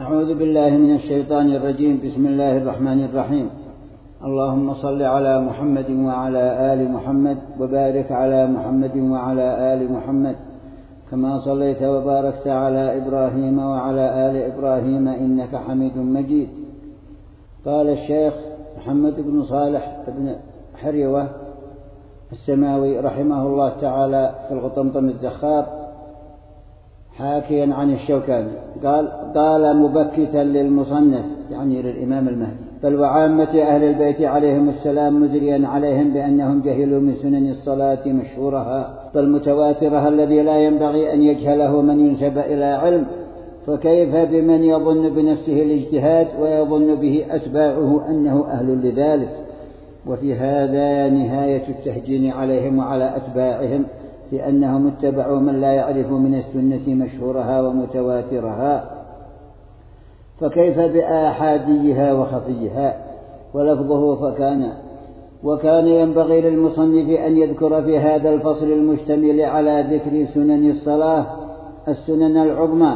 أعوذ بالله من الشيطان الرجيم. بسم الله الرحمن الرحيم. اللهم صل على محمد وعلى آل محمد وبارك على محمد وعلى آل محمد كما صليت وباركت على إبراهيم وعلى آل إبراهيم إنك حميد مجيد. قال الشيخ محمد بن صالح بن حريوة السماوي رحمه الله تعالى في القطمطم الزخار حاكيا عن الشوكاني قال مبكتا للمصنف يعني للإمام المهدي بل وعامة أهل البيت عليهم السلام مجريا عليهم بأنهم جهلوا من سنن الصلاة مشهورها بل متواترها الذي لا ينبغي أن يجهله من ينسب إلى علم، فكيف بمن يظن بنفسه الاجتهاد ويظن به أتباعه أنه أهل لذلك. وفي هذا نهاية التهجين عليهم وعلى أتباعهم في أنهم اتبعوا من لا يعرف من السنة مشهورها ومتواترها، فكيف بآحاديها وخفيها. ولفظه وكان ينبغي للمصنف أن يذكر في هذا الفصل المشتمل على ذكر سنن الصلاة السنن العظمى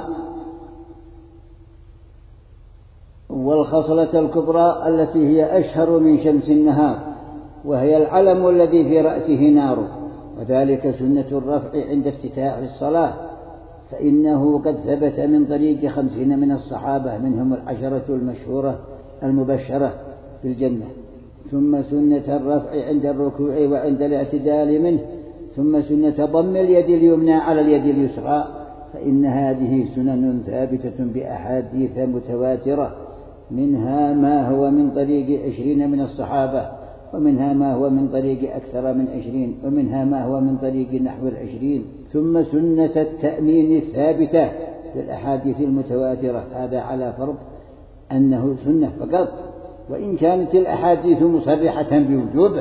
والخصلة الكبرى التي هي أشهر من شمس النهار، وهي العلم الذي في رأسه نار، وذلك سنة الرفع عند افتتاح الصلاة، فإنه قد ثبت من طريق 50 من الصحابة منهم 10 المشهورة المبشرة بالجنة. ثم سنة الرفع عند الركوع وعند الاعتدال منه، ثم سنة ضم اليد اليمنى على اليد اليسرى، فإن هذه سنن ثابتة بأحاديث متواترة، منها ما هو من طريق 20 من الصحابة، ومنها ما هو من طريق أكثر من 20، ومنها ما هو من طريق نحو 20. ثم سنة التأمين الثابتة للأحاديث المتواترة، هذا على فرض أنه سنة فقط، وإن كانت الأحاديث مصرحة بوجوبه،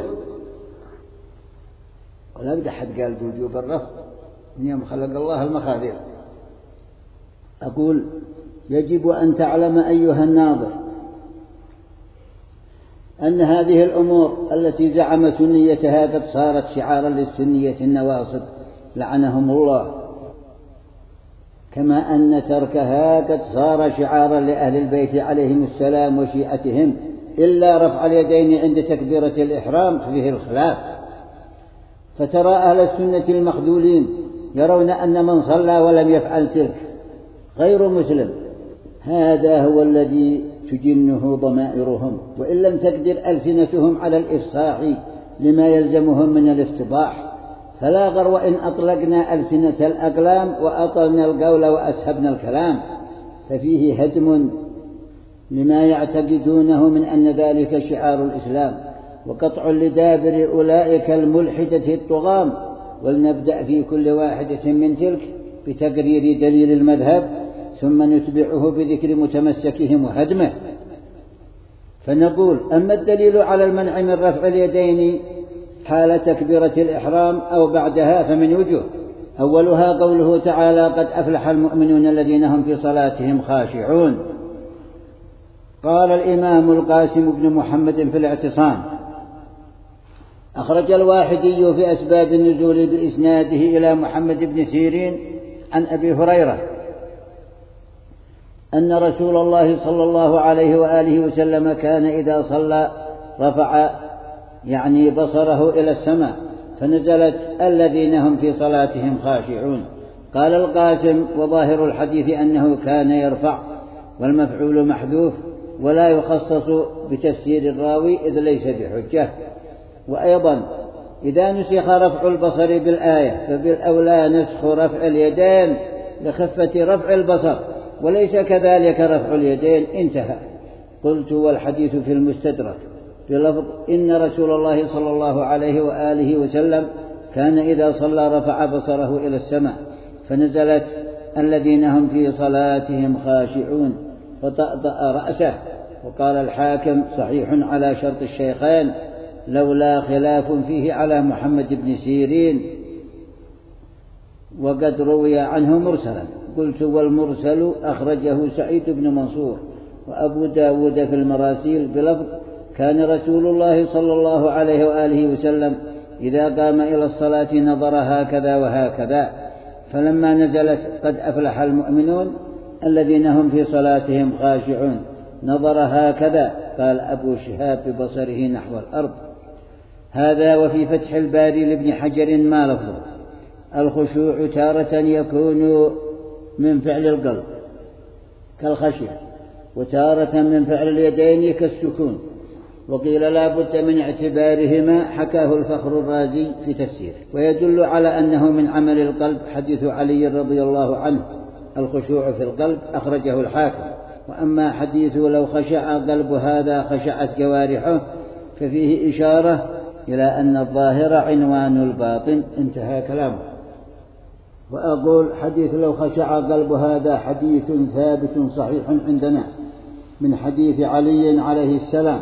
ولا بد أحد قال بوجوب الرفع من يوم خلق الله المخاذير. أقول يجب أن تعلم أيها الناظر أن هذه الأمور التي زعم سنيتها قد صارت شعارا للسنية النواصب لعنهم الله، كما أن تركها قد صار شعارا لأهل البيت عليهم السلام وشيعتهم، إلا رفع اليدين عند تكبيرة الإحرام فيه الخلاف. فترى أهل السنة المخذولين يرون أن من صلى ولم يفعل تلك غير مسلم، هذا هو الذي تجنه ضمائرهم، وإن لم تقدر ألسنتهم على الإفصاح لما يلزمهم من الافتضاح، فلا غرو إن أطلقنا ألسنة الأقلام وأطلنا القول وأسهبنا الكلام، ففيه هدم لما يعتقدونه من أن ذلك شعار الإسلام وقطع لدابر أولئك الملحدة الطغام. ولنبدأ في كل واحدة من تلك بتقرير دليل المذهب، ثم نتبعه بذكر متمسكهم وهدمه. فنقول أما الدليل على المنع من رفع اليدين حال تكبيرة الإحرام أو بعدها فمن وجوه. أولها قوله تعالى قد أفلح المؤمنون الذين هم في صلاتهم خاشعون. قال الإمام القاسم بن محمد في الاعتصام أخرج الواحدي في أسباب النزول بإسناده إلى محمد بن سيرين عن أبي هريرة أن رسول الله صلى الله عليه وآله وسلم كان إذا صلى رفع بصره إلى السماء فنزلت الذين هم في صلاتهم خاشعون. قال القاسم وظاهر الحديث أنه كان يرفع والمفعول محذوف ولا يخصص بتفسير الراوي إذ ليس بحجة. وأيضا إذا نسخ رفع البصر بالآية فبالأولى نسخ رفع اليدين لخفة رفع البصر، وليس كذلك رفع اليدين. انتهى. قلت والحديث في المستدرك بلفظ إن رسول الله صلى الله عليه وآله وسلم كان إذا صلى رفع بصره إلى السماء فنزلت الذين هم في صلاتهم خاشعون فطأطأ رأسه. وقال الحاكم صحيح على شرط الشيخين لولا خلاف فيه على محمد بن سيرين، وقد روي عنه مرسلا. قلت والمرسل أخرجه سعيد بن منصور وأبو داود في المراسيل بلفظ كان رسول الله صلى الله عليه وآله وسلم إذا قام إلى الصلاة نظر هكذا وهكذا، فلما نزلت قد أفلح المؤمنون الذين هم في صلاتهم خاشعون. نظر هكذا، قال أبو شهاب ببصره نحو الأرض. هذا وفي فتح الباري لابن حجر ما لفظه. الخشوع تارة يكون من فعل القلب كالخشية، وتارة من فعل اليدين كالسكون، وقيل لا بد من اعتبارهما، حكاه الفخر الرازي في تفسيره. ويدل على أنه من عمل القلب حديث علي رضي الله عنه الخشوع في القلب، أخرجه الحاكم. وأما حديث لو خشع قلب هذا خشعت جوارحه ففيه إشارة إلى أن الظاهر عنوان الباطن. انتهى كلامه. وأقول حديث لو خشع قلب هذا حديث ثابت صحيح عندنا من حديث علي عليه السلام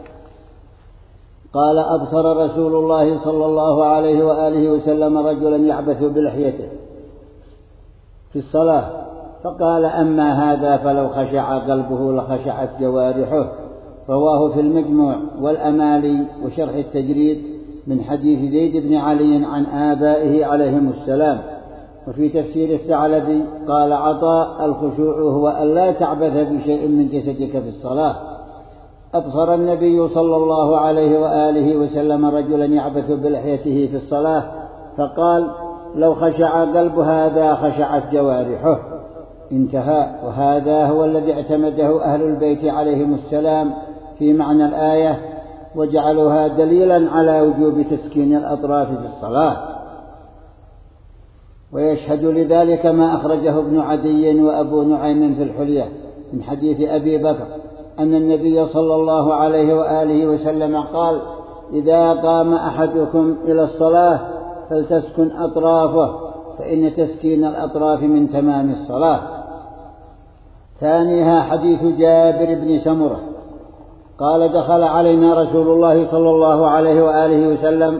قال: أبصر رسول الله صلى الله عليه وآله وسلم رجلا يعبث بلحيته في الصلاة، فقال: أما هذا فلو خشع قلبه لخشعت جوارحه. رواه في المجموع والأمالي وشرح التجريد من حديث زيد بن علي عن آبائه عليهم السلام. وفي تفسير الثعلبي قال عطاء: الخشوع هو أن لا تعبث بشيء من جسدك في الصلاة. أبصر النبي صلى الله عليه وآله وسلم رجلا يعبث بلحيته في الصلاة، فقال: لو خشع قلب هذا خشعت جوارحه. انتهى. وهذا هو الذي اعتمده أهل البيت عليهم السلام في معنى الآية، وجعلوها دليلا على وجوب تسكين الأطراف في الصلاة. ويشهد لذلك ما أخرجه ابن عدي وأبو نعيم في الحلية من حديث أبي بكر أن النبي صلى الله عليه وآله وسلم قال: إذا قام أحدكم إلى الصلاة فلتسكن أطرافه، فإن تسكين الأطراف من تمام الصلاة. ثانيها حديث جابر بن سمرة قال: دخل علينا رسول الله صلى الله عليه وآله وسلم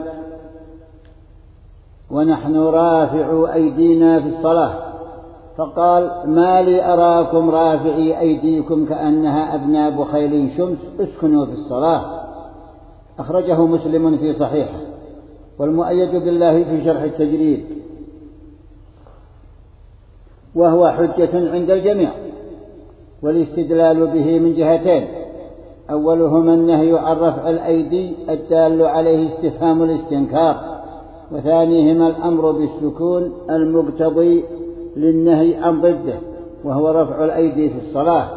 ونحن رافع أيدينا في الصلاة، فقال: ما لي أراكم رافعي أيديكم كأنها أذناب خيل شمس، اسكنوا في الصلاة. أخرجه مسلم في صحيحه. والمؤيد بالله في شرح التجريد، وهو حجة عند الجميع، والاستدلال به من جهتين: أولهما النهي عن رفع الأيدي الدال عليه استفهام الاستنكار، وثانيهما الأمر بالسكون المقتضي للنهي عن ضده، وهو رفع الأيدي في الصلاة.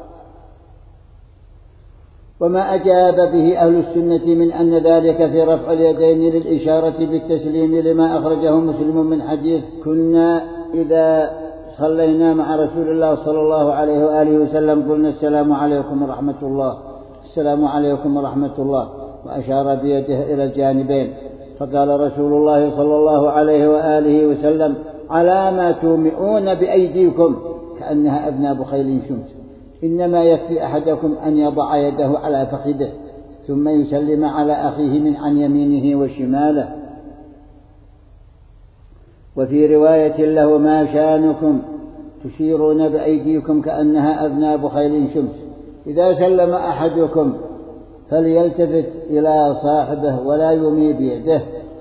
وما أجاب به أهل السنة من أن ذلك في رفع اليدين للإشارة بالتسليم لما أخرجه مسلم من حديث: كنا إذا صلينا مع رسول الله صلى الله عليه وآله وسلم قلنا: السلام عليكم ورحمة الله، السلام عليكم ورحمة الله، وأشار بيده إلى الجانبين. فقال رسول الله صلى الله عليه وآله وسلم: على ما تومئون بأيديكم كأنها أذناب خيل شمس، إنما يكفي أحدكم أن يضع يده على فخذه ثم يسلم على أخيه من عن يمينه وشماله. وفي رواية له: ما شانكم تشيرون بأيديكم كأنها أذناب خيل شمس، إذا سلم أحدكم فليلتفت إلى صاحبه ولا يمي بيده،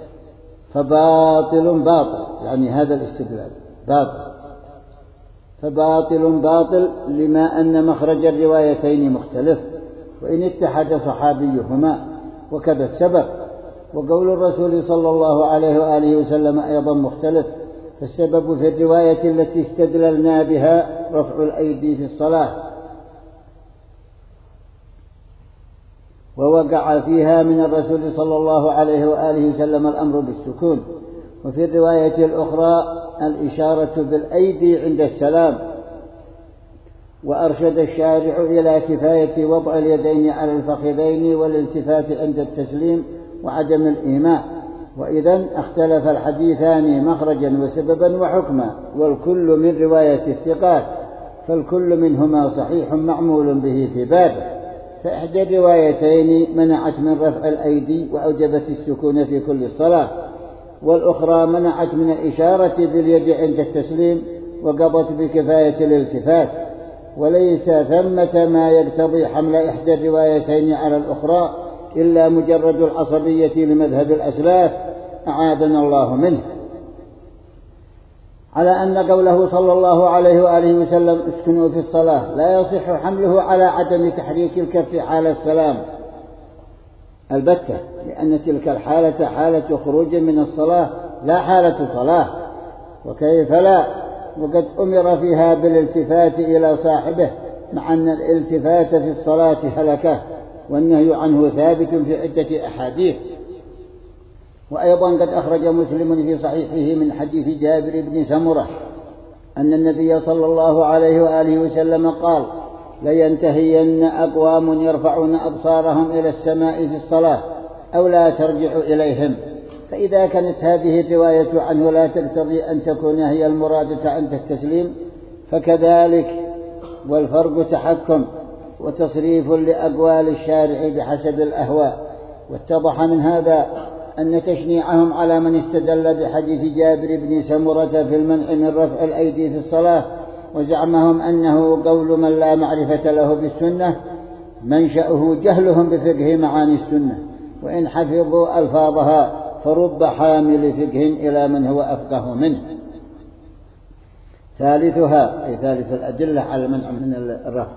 فباطل باطل، يعني هذا الاستدلال باطل، فباطل باطل لما أن مخرج الروايتين مختلف، وإن اتحد صحابيهما وكذا السبب. وقول الرسول صلى الله عليه وآله وسلم أيضا مختلف، فالسبب في الرواية التي استدللنا بها رفع الأيدي في الصلاة، ووقع فيها من الرسول صلى الله عليه وآله وسلم الأمر بالسكون. وفي الرواية الأخرى الإشارة بالأيدي عند السلام. وأرشد الشارع إلى كفاية وضع اليدين على الفخذين والالتفات عند التسليم وعدم الإيماء. وإذن اختلف الحديثان مخرجا وسببا وحكما، والكل من رواية الثقات، فالكل منهما صحيح معمول به في بابه. فإحدى الروايتين منعت من رفع الأيدي وأوجبت السكون في كل الصلاة، والأخرى منعت من الإشارة باليد عند التسليم وقضت بكفاية الالتفات. وليس ثمة ما يقتضي حمل إحدى الروايتين على الأخرى إلا مجرد العصبية لمذهب الأسلاف أعاذنا الله منه. على أن قوله صلى الله عليه وآله وسلم اسكنوا في الصلاة لا يصح حمله على عدم تحريك الكف حال السلام البتة، لأن تلك الحالة حالة خروج من الصلاة لا حالة صلاة، وكيف لا، وقد أمر فيها بالالتفات إلى صاحبه، مع أن الالتفات في الصلاة هلكة، والنهي عنه ثابت في عدة أحاديث. وأيضا قد أخرج مسلم في صحيحه من حديث جابر بن سمرة أن النبي صلى الله عليه وآله وسلم قال: لينتهين أقوام يرفعون أبصارهم إلى السماء في الصلاة أو لا ترجع إليهم. فإذا كانت هذه الرواية عنه لا تقتضي أن تكون هي المرادة عند التسليم، فكذلك، والفرق تحكم وتصريف لأقوال الشارع بحسب الأهواء. واتضح من هذا أن تشنيعهم على من استدل بحديث جابر بن سمرة في المنع من رفع الأيدي في الصلاة، وزعمهم أنه قول من لا معرفة له بالسنة منشأه جهلهم بفقه معاني السنة، وإن حفظوا ألفاظها فرب حامل فقه إلى من هو أفقه منه. ثالثها، أي ثالث الأدلة على المنع من الرفع،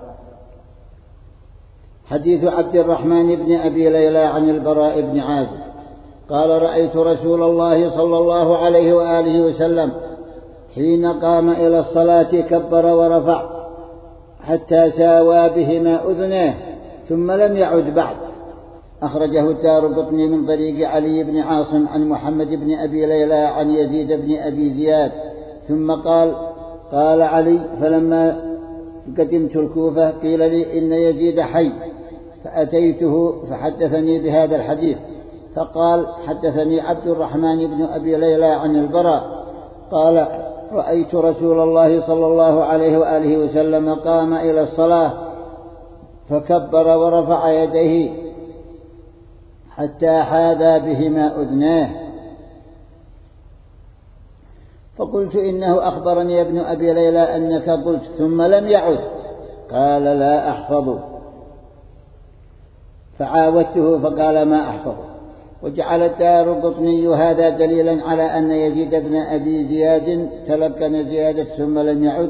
حديث عبد الرحمن بن أبي ليلى عن البراء بن عازب قال: رأيت رسول الله صلى الله عليه وآله وسلم حين قام إلى الصلاة كبر ورفع حتى ساوى بهما أذنيه ثم لم يعد بعد. أخرجه الدارقطني من طريق علي بن عاصم عن محمد بن أبي ليلى عن يزيد بن أبي زياد. ثم قال علي: فلما قدمت الكوفة قيل لي إن يزيد حي، فأتيته فحدثني بهذا الحديث، فقال: حدثني عبد الرحمن بن أبي ليلى عن البراء قال: رأيت رسول الله صلى الله عليه وآله وسلم قام إلى الصلاة فكبر ورفع يديه حتى حاذى بهما أذناه. فقلت: إنه أخبرني ابن أبي ليلى أنك قلت ثم لم يعد. قال: لا أحفظ. فعاودته فقال: ما أحفظ. وجعل الدارقطني هذا دليلا على أن يزيد بن أبي زياد تلقن زيادة ثم لم يعد،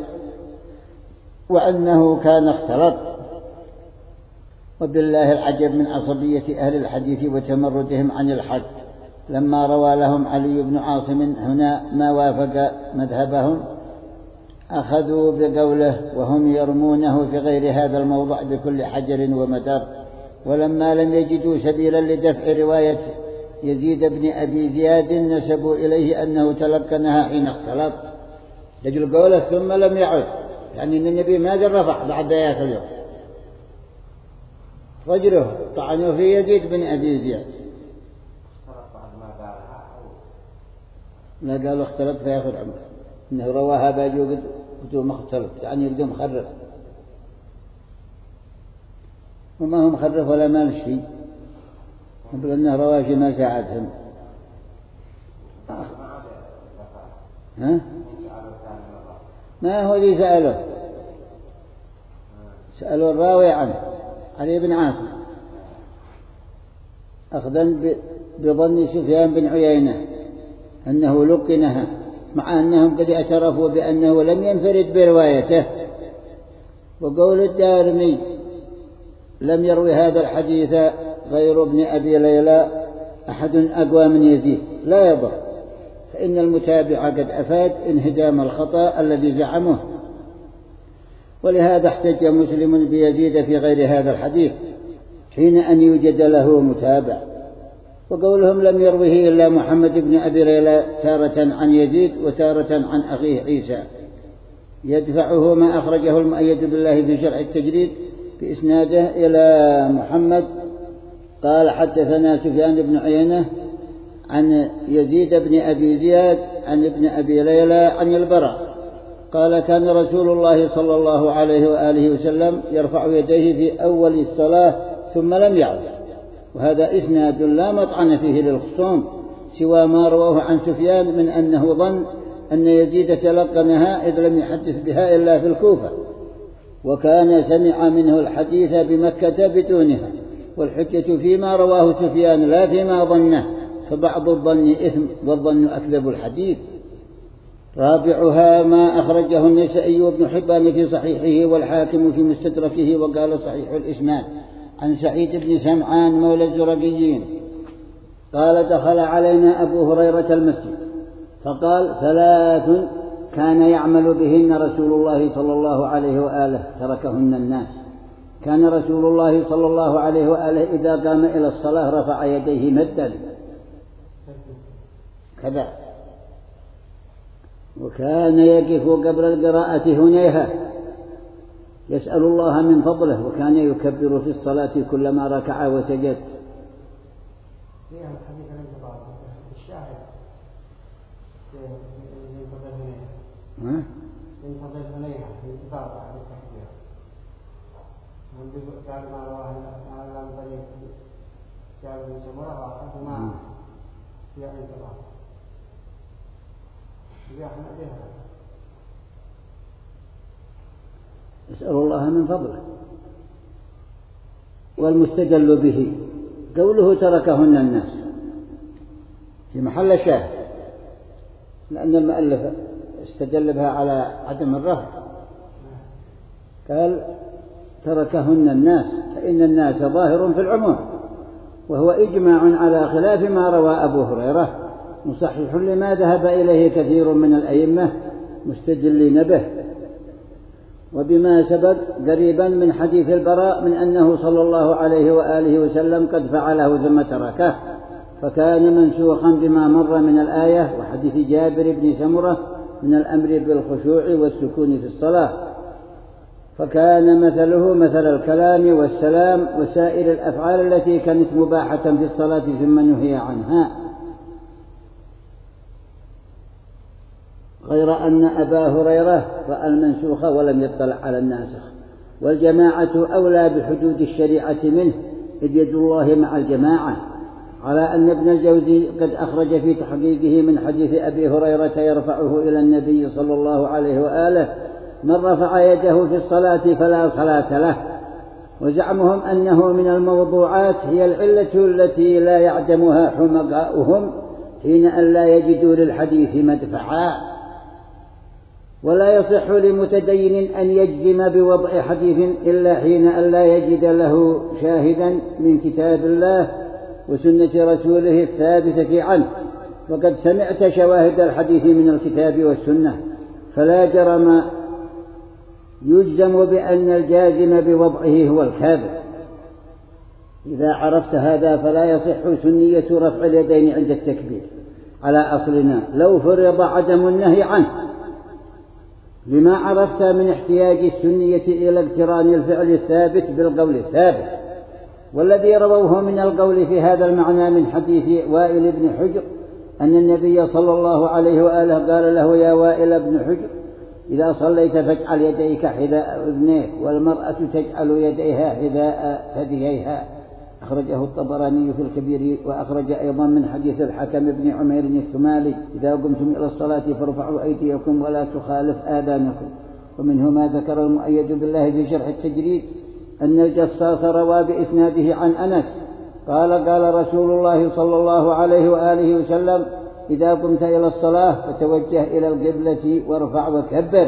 وأنه كان اختلط. وبالله العجب من عصبية أهل الحديث وتمردهم عن الحد، لما روى لهم علي بن عاصم هنا ما وافق مذهبهم أخذوا بقوله، وهم يرمونه في غير هذا الموضع بكل حجر ومدر. ولما لم يجدوا سبيلا لدفع رواية يزيد بن أبي زياد نسبوا إليه أنه تلقنها حين اختلط، يجل قوله ثم لم يعد، يعني أن النبي ما رفع بعد ذاك اليوم. رجله طعنوا في يزيد بن أبي زياد، لا قالوا اختلط فياخذ عمره، إنه رواها باجوا بدون مختلط، يعني بدون مخرف، وما هو مخرف ولا مال شيء، بل أنه رواه ما ساعدهم. ما هو ذي سألوا الراوي عنه علي بن عاصم أخذا بظن سفيان بن عيينة أنه لقنها، مع أنهم قد اعترفوا بأنه لم ينفرد بروايته. وقول الدارمي: لم يروي هذا الحديث غير ابن أبي ليلى أحد أقوى من يزيد، لا يضر، فإن المتابع قد أفاد انهدام الخطأ الذي زعمه. ولهذا احتج مسلم بيزيد في غير هذا الحديث حين أن يوجد له متابع. وقولهم لم يروه إلا محمد بن أبي ليلى تارة عن يزيد وتارة عن أخيه عيسى يدفعه ما أخرجه المؤيد بالله في شرح التجريد بإسناده إلى محمد قال: حدثنا سفيان بن عيينة عن يزيد بن أبي زياد عن ابن أبي ليلى عن البراء قال: كان رسول الله صلى الله عليه وآله وسلم يرفع يديه في أول الصلاة ثم لم يعد. وهذا إسناد لا مطعن فيه للخصوم، سوى ما رواه عن سفيان من أنه ظن أن يزيد تلقنها إذ لم يحدث بها إلا في الكوفة، وكان سمع منه الحديث بمكة بدونها. والحجة فيما رواه سفيان لا فيما ظنه، فبعض الظن إثم والظن أكذب الحديث. رابعها ما أخرجه النسائي وابن حبان في صحيحه والحاكم في مستدركه وقال صحيح الإسناد عن سعيد بن سمعان مولى الزرقيين قال دخل علينا أبو هريرة المسجد فقال 3 كان يعمل بهن رسول الله صلى الله عليه وآله تركهن الناس. كان رسول الله صلى الله عليه وآله إذا قام إلى الصلاة رفع يديه مدا كذا، وكان يقف قبل القراءة هنيهة يسأل الله من فضله، وكان يكبر في الصلاة كلما ركع وسجد. يسأل الله من فضله. والمستدل به قوله تركهن الناس في محل شاهد، لأن المؤلف استدل بها على عدم الرفع، قال تركهن الناس، فإن الناس ظاهر في العموم، وهو إجماع على خلاف ما روى أبو هريرة، مصحح لما ذهب إليه كثير من الأئمة مستدلين به، وبما سبق قريبا من حديث البراء من أنه صلى الله عليه وآله وسلم قد فعله ثم تركه، فكان منسوخا بما مر من الآية، وحديث جابر بن سمرة من الأمر بالخشوع والسكون في الصلاة، فكان مثله مثل الكلام والسلام وسائر الأفعال التي كانت مباحة في الصلاة ثم نهي عنها، غير أن أبا هريرة رأى المنسوخ ولم يطلع على الناسخ، والجماعة أولى بحدود الشريعة منه، إذ يد الله مع الجماعة، على أن ابن الجوزي قد أخرج في تحقيقه من حديث أبي هريرة يرفعه إلى النبي صلى الله عليه وآله: من رفع يده في الصلاة فلا صلاة له. وزعمهم أنه من الموضوعات هي العلة التي لا يعدمها حمقاؤهم حين أن لا يجدوا للحديث مدفعا، ولا يصح لمتدين أن يجزم بوضع حديث إلا حين أن لا يجد له شاهدا من كتاب الله وسنة رسوله الثابتة عنه، وقد سمعت شواهد الحديث من الكتاب والسنة، فلا جرم يجزم بأن الجازم بوضعه هو الكاذب. إذا عرفت هذا فلا يصح سنية رفع اليدين عند التكبير على أصلنا لو فرض عدم النهي عنه، لما عرفت من احتياج السنية إلى اقتران الفعل الثابت بالقول الثابت. والذي رووه من القول في هذا المعنى من حديث وائل بن حجر أن النبي صلى الله عليه وآله قال له: يا وائل بن حجر، إذا صليت فاجعل يديك حذاء أذنيك، والمرأة تجعل يديها حذاء ثدييها. أخرجه الطبراني في الكبير، وأخرج أيضا من حديث الحكم بن عمير الثمالي: إذا قمتم إلى الصلاة فارفعوا أيديكم ولا تخالف آذانكم. ومنه ما ذكر المؤيد بالله في شرح التجريد أن الجصاص روى بإسناده عن أنس قال: قال رسول الله صلى الله عليه وآله وسلم: إذا قمت إلى الصلاة فتوجه إلى القبلة وارفع وكبر.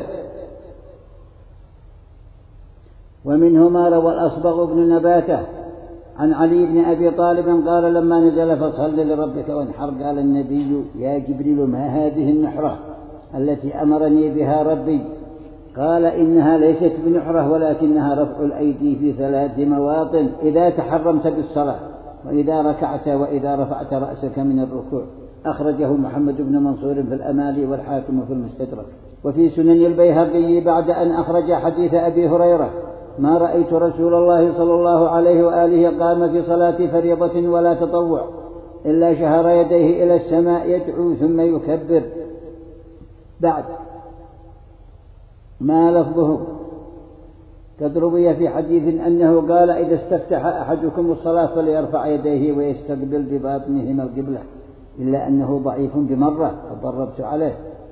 ومنه ما روى الأصبغ بن نباتة عن علي بن أبي طالب قال: لما نزل فصل لربك وانحر، قال النبي: يا جبريل، ما هذه النحرة التي أمرني بها ربي؟ قال: إنها ليست بنحرة، ولكنها رفع الأيدي في 3 مواطن: إذا تحرمت بالصلاة، وإذا ركعت، وإذا رفعت رأسك من الركوع. أخرجه محمد بن منصور في الأمالي والحاكم في المستدرك. وفي سنن البيهقي بعد أن أخرج حديث أبي هريرة: ما رأيت رسول الله صلى الله عليه وآله قام في صلاة فريضة ولا تطوع إلا شهر يديه إلى السماء يدعو ثم يكبر. بعد ما لفظه قد روي في حديث أنه قال: إذا استفتح أحدكم الصلاة فليرفع يديه ويستقبل بباطنهما القبلة، إلا أنه ضعيف بمرة فضربت عليه.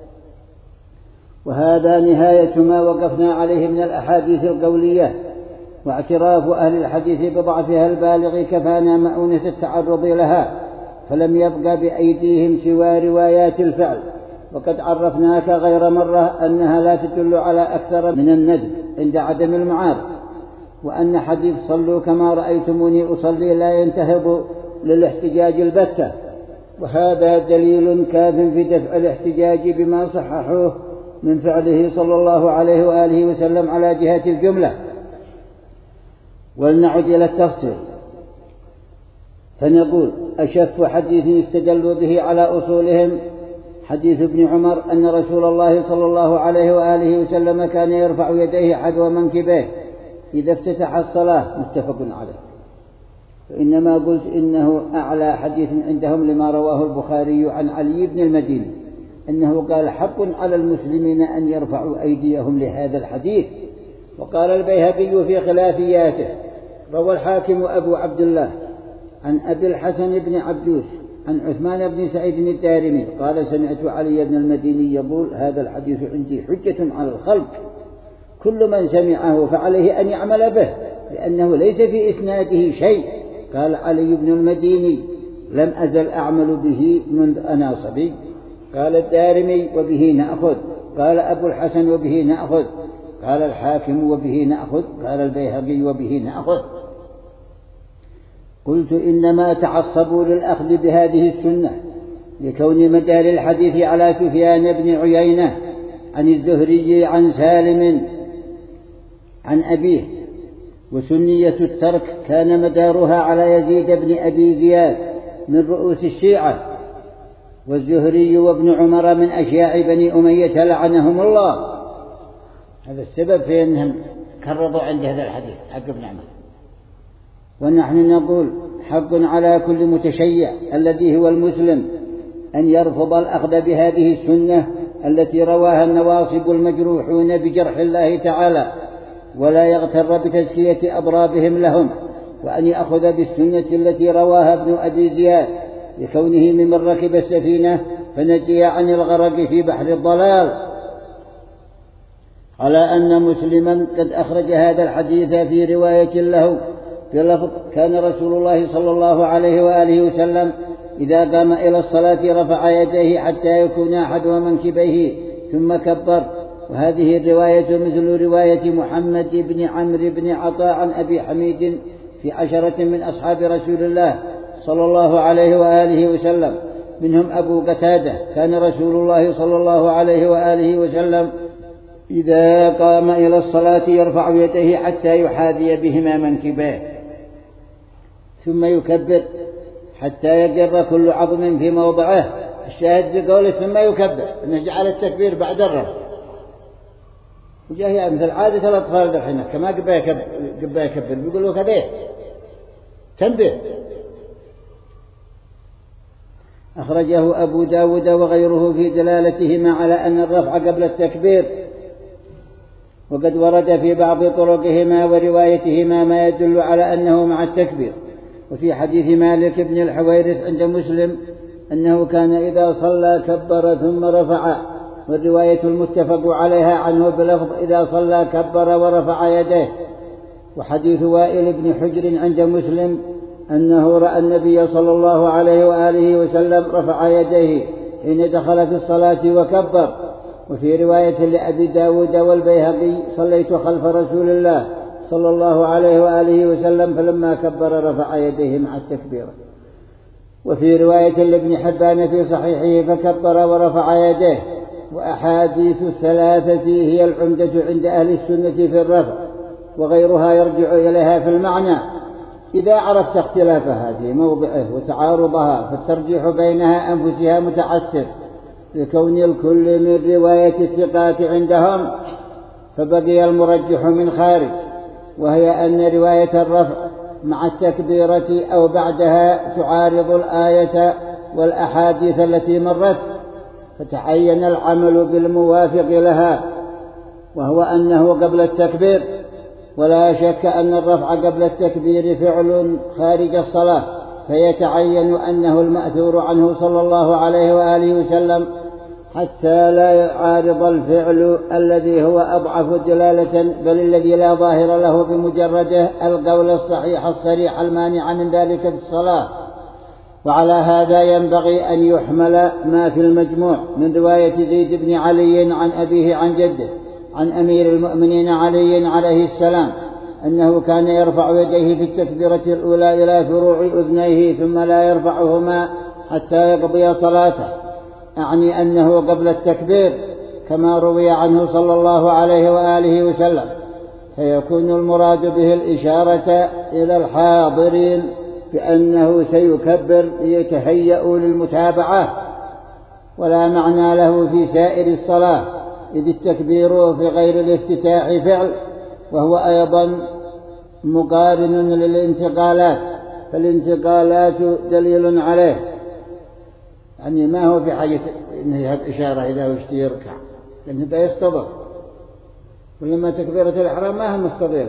وهذا نهاية ما وقفنا عليه من الأحاديث القولية، واعتراف أهل الحديث بضعفها البالغ كفانا مؤونة التعرض لها، فلم يبق بأيديهم سوى روايات الفعل وقد عرفناك غير مرة أنها لا تدل على أكثر من الندب عند عدم المعارض، وأن حديث صلوا كما رأيتموني أصلي لا ينتهب للاحتجاج البتة، وهذا دليل كاف في دفع الاحتجاج بما صححوه من فعله صلى الله عليه وآله وسلم على جهة الجملة. ولنعد إلى التفصيل، فنقول أشف حديث استدلوا به على أصولهم حديث ابن عمر أن رسول الله صلى الله عليه وآله وسلم كان يرفع يديه حذو منكبيه إذا افتتح الصلاة، متفق عليه. فإنما قلت إنه أعلى حديث عندهم لما رواه البخاري عن علي بن المديني أنه قال حق على المسلمين أن يرفعوا أيديهم لهذا الحديث. وقال البيهقي في خلافياته روى الحاكم أبو عبد الله عن أبي الحسن بن عبدوس عن عثمان بن سعيد الدارمي قال سمعت علي بن المديني يقول هذا الحديث عندي حجة على الخلق، كل من سمعه فعليه أن يعمل به لأنه ليس في إسناده شيء. قال علي بن المديني لم أزل أعمل به منذ أنا صبي. قال الدارمي وبه نأخذ. قال أبو الحسن وبه نأخذ. قال الحاكم وبه نأخذ. قال البيهقي وبه نأخذ. قلت إنما تعصبوا للأخذ بهذه السنة لكون مدار الحديث على سفيان بن عيينة عن الزهري عن سالم عن أبيه، وسنية الترك كان مدارها على يزيد بن أبي زياد من رؤوس الشيعة، والزهري وابن عمر من أشياع بني أمية لعنهم الله. هذا السبب في أنهم كرروا عند هذا الحديث حق ابن عمر. ونحن نقول حق على كل متشيع الذي هو المسلم أن يرفض الأخذ بهذه السنة التي رواها النواصب المجروحون بجرح الله تعالى، ولا يغتر بتزكية أضرابهم لهم، وأن يأخذ بالسنة التي رواها ابن أبي زياد لكونه ممن ركب السفينة فنجي عن الغرق في بحر الضلال. على أن مسلما قد أخرج هذا الحديث في رواية له في لفظ كان رسول الله صلى الله عليه وآله وسلم إذا قام إلى الصلاة رفع يديه حتى يكون حذو منكبيه ثم كبر. وهذه الرواية مثل رواية محمد بن عمرو بن عطاء عن أبي حميد في 10 من أصحاب رسول الله صلى الله عليه وآله وسلم، منهم أبو قتادة كان رسول الله صلى الله عليه وآله وسلم إذا قام إلى الصلاة يرفع يديه حتى يحاذي بهما منكبيه ثم يكبر حتى يقر كل عظم في موضعه. الشاهد بقوله ثم يكبر أنه جعل التكبير بعد الرفع، وجاء مثل عادة الأطفال الحين كما قبل يكبر بيقولوا كذا تنبه. أخرجه أبو داود وغيره في دلالتهما على أن الرفع قبل التكبير، وقد ورد في بعض طرقهما وروايتهما ما يدل على أنه مع التكبير. وفي حديث مالك بن الحويرث عند مسلم أنه كان إذا صلى كبر ثم رفع، والرواية المتفق عليها عنه بلفظ إذا صلى كبر ورفع يديه. وحديث وائل بن حجر عند مسلم أنه رأى النبي صلى الله عليه وآله وسلم رفع يديه حين دخل في الصلاة وكبر. وفي رواية لأبي داود والبيهقي صليت خلف رسول الله صلى الله عليه وآله وسلم فلما كبر رفع يديه مع التكبير. وفي رواية لابن حبان في صحيحه فكبر ورفع يديه. وأحاديث الثلاثة هي العمدة عند أهل السنة في الرفع، وغيرها يرجع إليها في المعنى. إذا عرفت اختلافها في موضعه وتعارضها فالترجيح بينها أنفسها متعسر لكون الكل من رواية الثقات عندهم، فبقي المرجح من خارج، وهي أن رواية الرفع مع التكبيرة أو بعدها تعارض الآية والأحاديث التي مرت، فتعين العمل بالموافق لها، وهو أنه قبل التكبير. ولا شك أن الرفع قبل التكبير فعل خارج الصلاة، فيتعين أنه المأثور عنه صلى الله عليه وآله وسلم حتى لا يعارض الفعل الذي هو أضعف دلالة، بل الذي لا ظاهر له بمجرده القول الصحيح الصريح المانع من ذلك في الصلاة. وعلى هذا ينبغي أن يحمل ما في المجموع من رواية زيد بن علي عن أبيه عن جده عن أمير المؤمنين علي عليه السلام أنه كان يرفع يديه في التكبيرة الأولى إلى فروع أذنيه ثم لا يرفعهما حتى يقضي صلاته، أعني أنه قبل التكبير كما روي عنه صلى الله عليه وآله وسلم، فيكون المراد به الإشارة إلى الحاضرين بأنه سيكبر ليتهيأوا للمتابعة، ولا معنى له في سائر الصلاة، إذ التكبير في غير الافتتاح فعل، وهو أيضا مقارن للانتقالات، فالانتقالات دليل عليه، يعني ما هو في حاجة إنه يهب إشارة إذا وشتي يركع، لأنه لا يستضر، ولما تكبيرة الإحرام ما هم مستضير.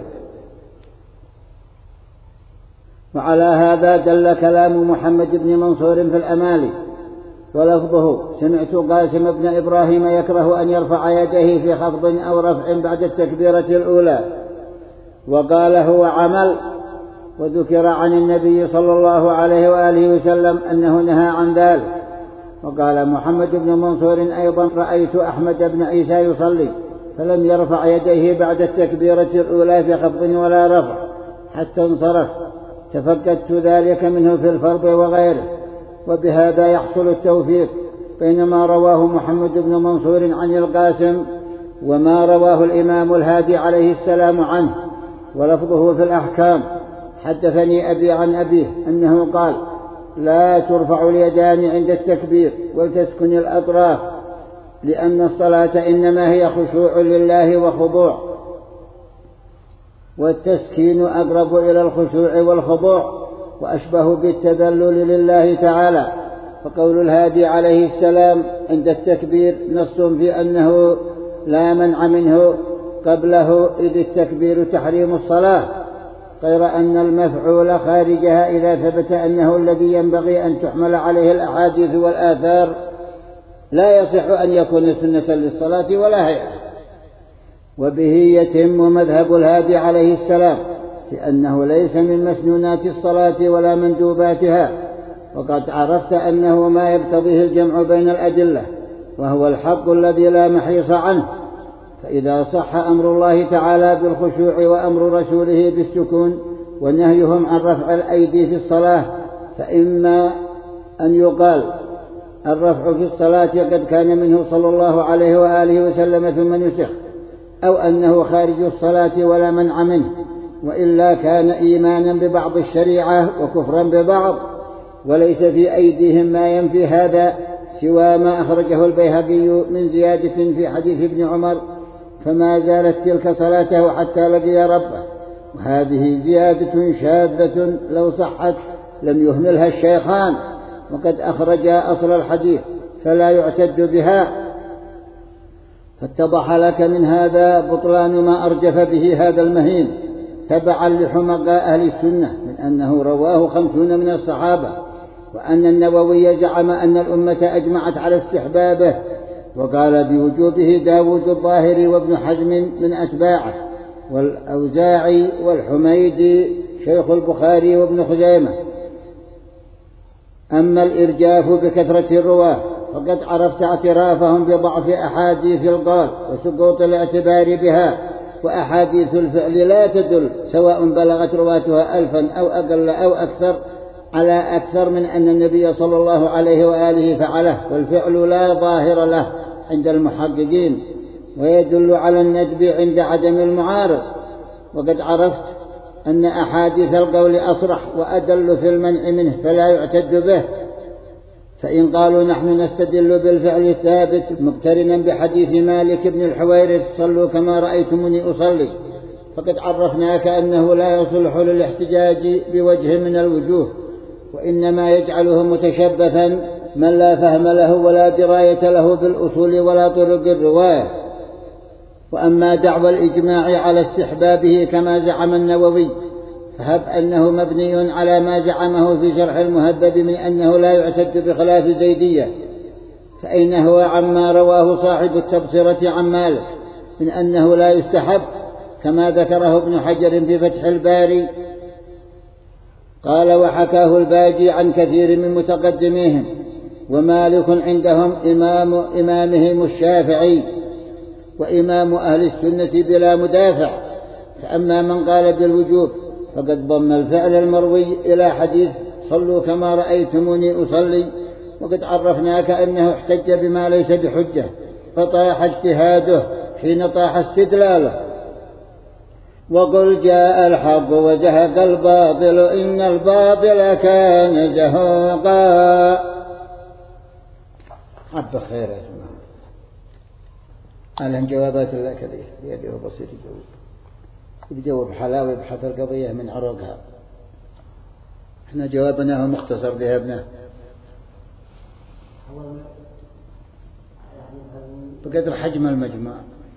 وعلى هذا دل كلام محمد بن منصور في الأمالي، ولفظه: سمعت قاسم بن إبراهيم يكره أن يرفع يديه في خفض أو رفع بعد التكبيرة الأولى، وقال هو عمل. وذكر عن النبي صلى الله عليه وآله وسلم أنه نهى عن ذلك. وقال محمد بن منصور أيضا: رأيت أحمد بن عيسى يصلي فلم يرفع يديه بعد التكبيرة الأولى في خفض ولا رفع حتى انصرف، تفقدت ذلك منه في الفرض وغيره. وبهذا يحصل التوفيق بين ما رواه محمد بن منصور عن القاسم وما رواه الإمام الهادي عليه السلام عنه. ولفظه في الأحكام: حدثني أبي عن أبيه أنه قال: لا ترفع اليدان عند التكبير ولتسكن الأطراف، لأن الصلاة إنما هي خشوع لله وخضوع، والتسكين أقرب إلى الخشوع والخضوع وأشبه بالتذلل لله تعالى. فقول الهادي عليه السلام عند التكبير نص في أنه لا منع منه قبله، إذ التكبير تحريم الصلاة، غير أن المفعول خارجها إذا ثبت أنه الذي ينبغي أن تحمل عليه الأحاديث والآثار لا يصح أن يكون سنة للصلاة ولا هيئة. وبه يتم مذهب الهادي عليه السلام في أنه ليس من مسنونات الصلاة ولا مندوباتها، وقد عرفت أنه ما يقتضيه الجمع بين الأدلة، وهو الحق الذي لا محيص عنه. فإذا صح أمر الله تعالى بالخشوع وأمر رسوله بالسكون ونهيهم عن رفع الأيدي في الصلاة، فإما أن يقال الرفع في الصلاة قد كان منه صلى الله عليه وآله وسلم ثم نسخ، أو أنه خارج الصلاة ولا منع منه، وإلا كان إيمانا ببعض الشريعة وكفرا ببعض. وليس في أيديهم ما ينفي هذا سوى ما أخرجه البيهقي من زيادة في حديث ابن عمر: فما زالت تلك صلاته حتى لقي ربه. وهذه زيادة شاذة لو صحت لم يهملها الشيخان، وقد أخرجا أصل الحديث فلا يعتد بها. فاتضح لك من هذا بطلان ما أرجف به هذا المهين تبعا لحمقاء أهل السنة من أنه رواه 50 من الصحابة، وأن النووي زعم أن الأمة أجمعت على استحبابه، وقال بوجوبه داود الظاهري وابن حزم من أتباعه، والأوزاعي والحميدي شيخ البخاري وابن خزيمة. أما الإرجاف بكثرة الرواة فقد عرفت اعترافهم بضعف أحاديث القول وسقوط الاعتبار بها، وأحاديث الفعل لا تدل سواء بلغت رواتها 1000 أو أقل أو أكثر على أكثر من أن النبي صلى الله عليه وآله فعله، والفعل لا ظاهر له عند المحققين، ويدل على الندب عند عدم المعارض. وقد عرفت أن أحاديث القول أصرح وأدل في المنع منه فلا يعتد به. فإن قالوا نحن نستدل بالفعل الثابت مقترنا بحديث مالك بن الحويرث: صلوا كما رأيتموني أصلي، فقد عرفناك أنه لا يصلح للاحتجاج بوجه من الوجوه، وإنما يجعله متشبثا من لا فهم له ولا دراية له بالأصول ولا طرق الرواية. وأما دعوى الإجماع على استحبابه كما زعم النووي فهب أنه مبني على ما زعمه في شرح المهذب من أنه لا يعتد بخلاف زيدية، فأين هو عما رواه صاحب التبصرة عن مالك من أنه لا يستحب، كما ذكره ابن حجر في فتح الباري. قال وحكاه الباجي عن كثير من متقدميهم، ومالك عندهم إمامهم الشافعي وإمام أهل السنة بلا مدافع. فأما من قال بالوجوب فقد ضم الفعل المروي إلى حديث صلوا كما رأيتموني أصلي، وقد عرفناك أنه احتج بما ليس بحجة فطاح اجتهاده حين طاح استدلاله. وقل جاء الحق وزهق الباطل إن الباطل كان زهوقا. عب خير يا جماعة. الآن جوابات الله كذي يديه بسيط يجاوب حلاوة يبحث القضية من عروقها. احنا جوابنا هو مختصر ذهبنا بقدر حجم المجموع.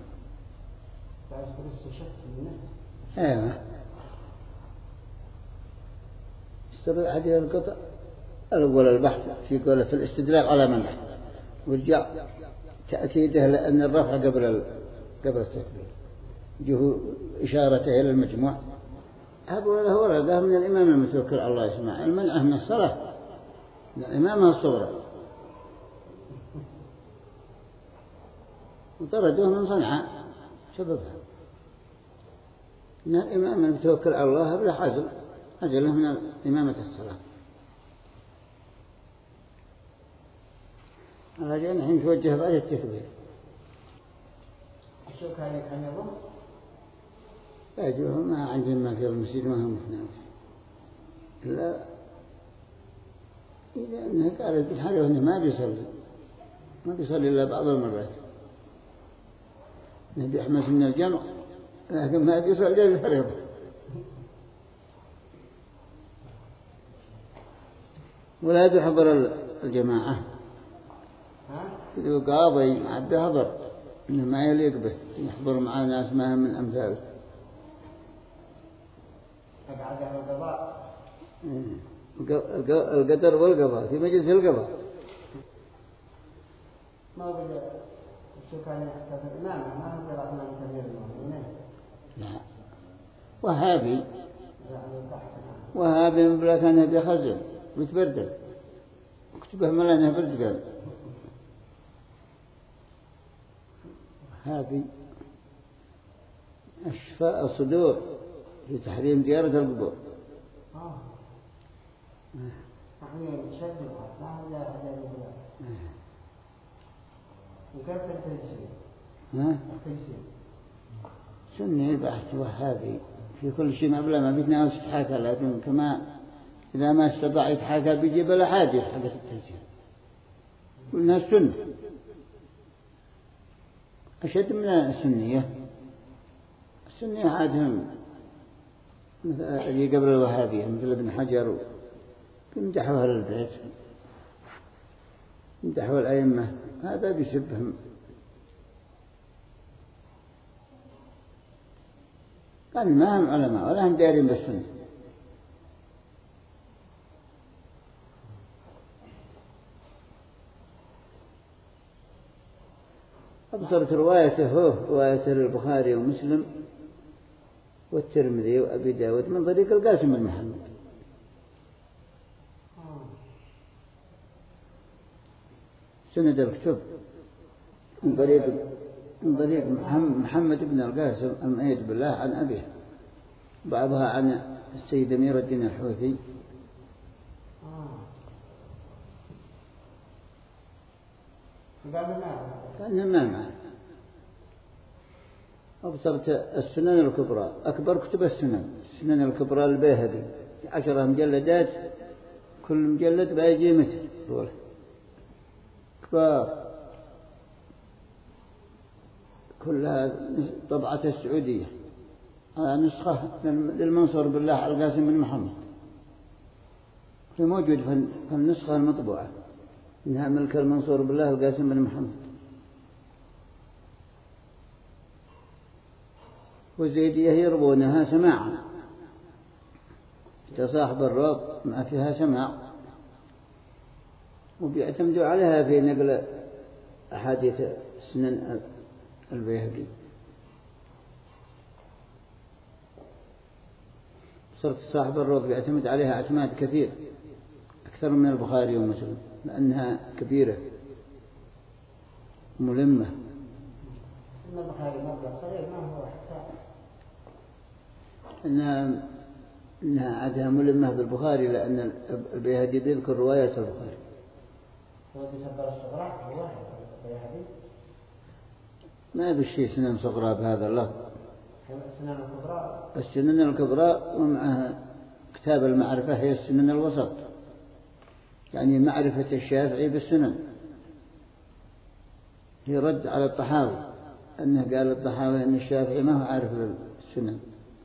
ايوه استدل هذه القطع الأول البحث في قوله في الاستدلال على منع، ورجع تأكيده لأن الرفع قبل التكبير، جه إشارته إلى المجموع. هذا هو ورده من الإمام المتوكل على الله يسمع المنع من الصلاة من الإمام الصغرى، وطرده من صنعاء سببها إن الإمام المتوكل على الله بلا عزله من إمامة الصلاة. هذا الحين توجه بعد التكبير. الشوكاني كان يضم أجوه ما عندهم ما في المسجد ما هم مخناش إلا إذا أنه قال بالحالة أنه ما بيصلي إلا بعض المرات، أنه بيحمس من الجمع لكن ما بيصلي الفريضة. ولا بيحضر الجماعة إذا قاضي ما بيحضر إنه ما يليق به يحضر مع ناس ما هم من أمثاله. القدر والقضاء في مجلس القضاء ما بدا الشوكاني حتى في الإمام ما هو قراءة من كبير المؤمنين. لا وهابي من بلا كان بيخزن ويتبردل اكتبه ملانه برد هابي أشفاء الصدور في تحريم زيارة القبور. وكيف التيسير؟ سني البحث وهابي في كل شيء مبلغ ما بدنا يتحاكى، لكن كما إذا ما استطاع يتحاكى بيجيب له حاجة حقة التيسير. قلنا السنة أشد من السنية عادهم مثل اللي قبل الوهابية مثل ابن حجر يمدحوا أهل البيت يمدحوا الأئمة، هذا بيسبهم. قال ما هم علماء ولا هم دارين بالسنة. أبصرت رواية البخاري ومسلم والترمذي وأبي داود من طريق القاسم بن محمد. سند الكتب من طريق محمد بن القاسم المؤيد بالله عن أبيه، بعضها عن السيد أمير الدين الحوثي. كان ما معه. أبصرت السنن الكبرى أكبر كتب السنن الكبرى البيهقي 10 مجلدات، كل مجلد بيجي متر كبار، كلها طبعة السعودية، نسخة للمنصور بالله القاسم بن محمد، في موجود في النسخة المطبوعة إنها ملك المنصور بالله القاسم بن محمد. والزيدية يربونها سماعا، تصاحب الرب ما فيها سماع، وبيعتمدوا عليها في نقل أحاديث سنن البيهقي. صرت صاحب الروض بيعتمد عليها اعتماد كثير أكثر من البخاري ومسلم لأنها كبيرة ملمة. البخاري مبلغ صغير ما هو حتى إنها عادها ملمة بالبخاري لأن البيهقي يذكر رواية البخاري. هو بيسبر الصغرى هو البيهقي ما بالشيء سنن صغرى بهذا اللفظ. السنن الكبرى. السنن الكبرى ومعها كتاب المعرفة هي السنن الوسط، يعني معرفة الشافعي بالسنن. هي رد على الطحاوي أنه قال الطحاوي أن الشافعي ما هو عارف السنن،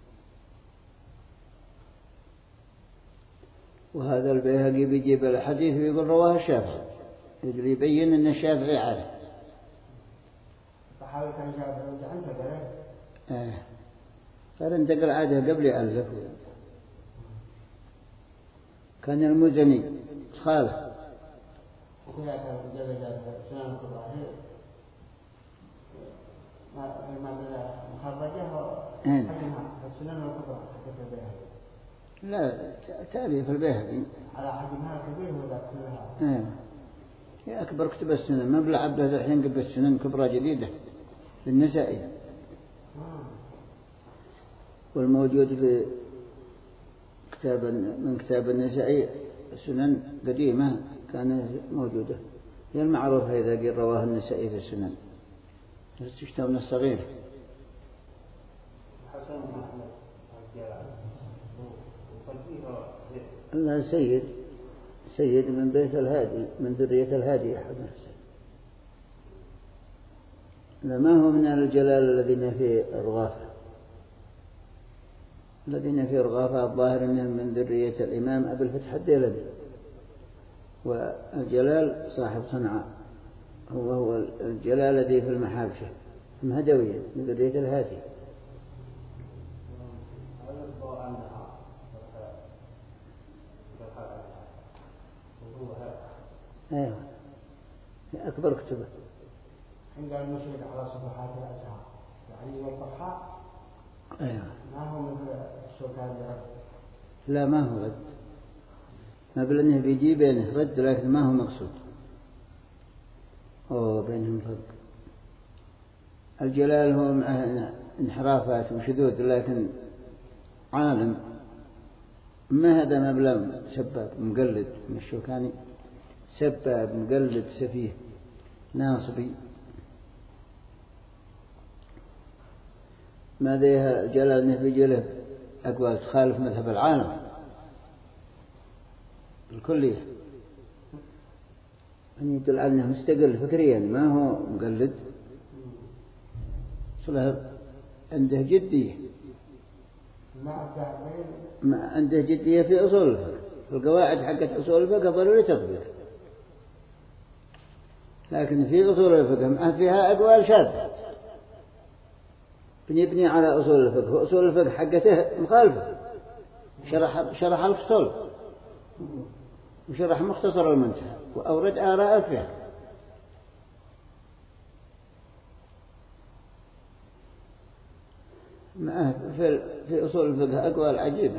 وهذا البيهقي بيجيب الحديث ويقول رواه الشافعي، يقول يبين أن الشافعي عارف. الطحاوي كان جاب عنده قال قال انتقل عاده قبل ألف. كان المزني خاله وكذا كان جاب سنن الكبرى ما مخرجه السنن الكبرى حقت البيهقي. لا تأليف البيهقي على حجمها الكبير ولا كلها. هي أكبر كتب السنن، ما بلع عبده الحين قبل السنن كبرى جديدة للنسائي. والموجود في من كتاب النسائي سنن قديمة كانت موجودة، هي المعروفة إذا قيل رواه النسائي في السنن تشتهى من الصغير. الله سيد من بيت الهادي من ذرية الهادي أحد نفسه. ما هو من الجلال الذين في الرغافة، الذين في الرغافة الظاهر أنهم من ذرية الإمام أبي الفتح الديلمي، والجلال صاحب صنعاء هو الجلال الذي في المحابشة مهدوية من ذرية الهادي. أيوة أكبر كتبه. عند المشرك على صفحات الأزهار يعني يوضحها. أيوة. ما هو مثل الشوكاني رد. لا ما هو رد، ما بل بيجي بينه رد لكن ما هو مقصود. بينهم فرق. الجلال هو معه انحرافات وشذوذ لكن عالم، ما هذا مبلغ سباب مقلد من الشوكاني، سباب مقلد سفيه ناصبي. ماذا جلال نهبي له أقوال تخالف مذهب العالم الكلية، أن يدل على أنه مستقل فكريا ما هو مقلد. صلها عنده جدية، ما عنده جدية في أصول الفقه، القواعد حقت أصول الفقه قبلوا لتطبيق، لكن في أصول الفقه ما فيها أقوال شاذة بنبني على أصول الفقه، وأصول الفقه حقته مخالفة. شرح الفصول وشرح مختصر المنتهى وأورد آراء فيها. في أصول الفقه أقوال عجيبة.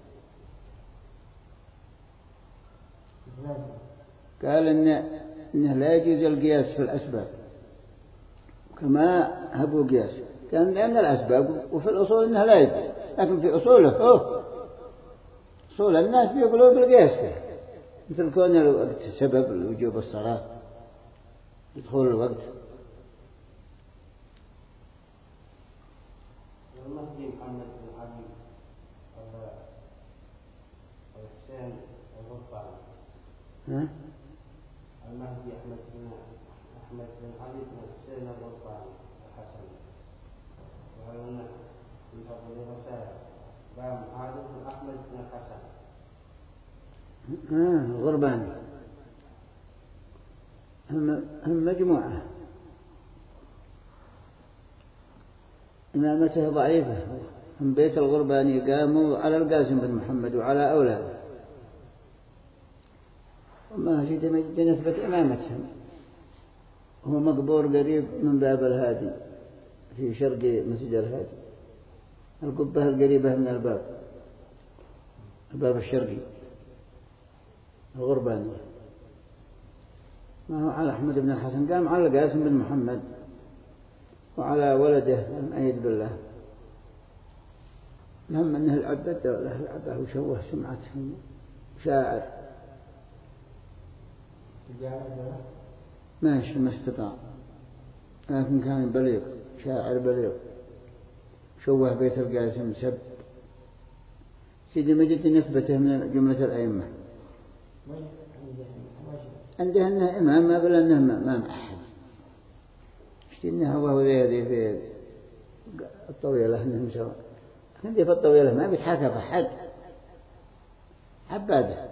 قال إنه لا يجوز القياس في الأسباب كما هبوا قياس، كان لأن الأسباب وفي الأصول إنها لا يجوز، لكن في أصوله أصول الناس بيقولوا بالقياس فيه، مثل كون الوقت سبب لوجوب الصلاة دخول الوقت. المهدي محمد بن علي الحسين الغرباني. المهدي أحمد بن علي بن الحسين الغرباني الحسن، وهذا من فضل الرسائل قام عادة أحمد بن الحسن الغرباني. هم مجموعة إمامته ضعيفة، هم بيت الغرباني قاموا على القاسم بن محمد وعلى أولاده، وما جد نثبت إمامتهم. هو مقبور قريب من باب الهادي في شرق مسجد الهادي، القبة القريبة من الباب. الباب الشرقي الغرباني. ما هو على أحمد بن الحسن، قام على القاسم بن محمد وعلى ولده المؤيد بالله، لهم أنه العبد وله العبه وشوه سمعتهم شاعر ماشي ما استطاع، لكن كان بليغ شاعر بليغ، شوه بيت القاسم، سب سيدي مجد نثبته من جملة الأئمة، عنده أنه إمام ما بل أنه ما أحد إنها وهو ذي في الطويلة أنهم سواء، عندي في الطويلة ما بيتحكى في حد عباده،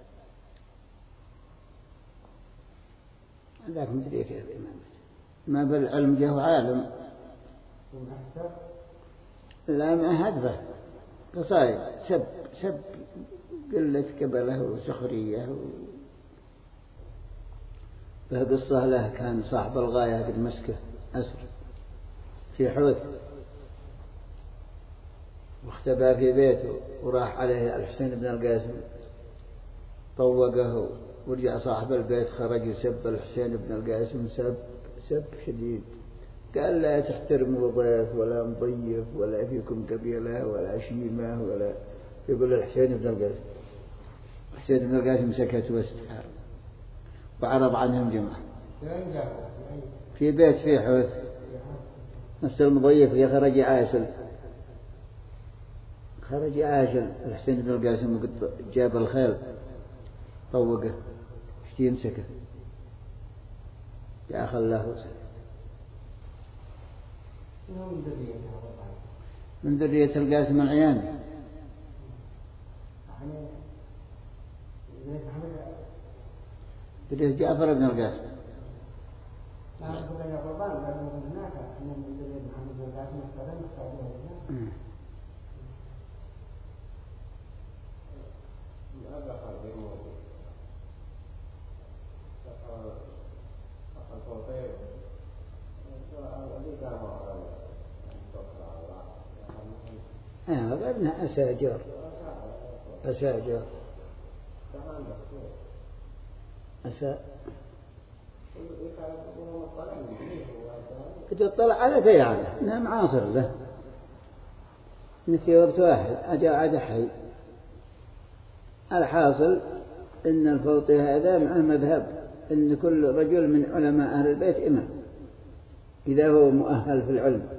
ذاك مدري كيف إمامته ما بالعلم جه عالم لا ما هدفه قصائد سب قلة قبله وسخرية بقصة له كان صاحب الغاية قد مسكه أسر في حوث واختبى في بيته، وراح عليه الحسين بن القاسم طوقه، ورجع صاحب البيت خرج يسب الحسين بن القاسم سب شديد، قال لا تحترموا ضيف ولا مضيف ولا فيكم قبيلة ولا شيمة ولا، يقول الحسين بن القاسم. الحسين بن القاسم سكت واستحار وعرض عنهم جمعة في بيت في حوث، نفس المضيف يخرج عاشل الحسين بن القاسم وقد جاب الخيل طوقه اشتي يمسكه يا أخي الله وسلم. من ذرية القاسم العياني ذرية جعفر بن القاسم. ابنها أساجر قد اطلع على تيعانه انها معاصر له، ان في وقت واحد عاد حي. الحاصل ان الفوطي هذا معه مذهب ان كل رجل من علماء اهل البيت امام اذا هو مؤهل في العلم،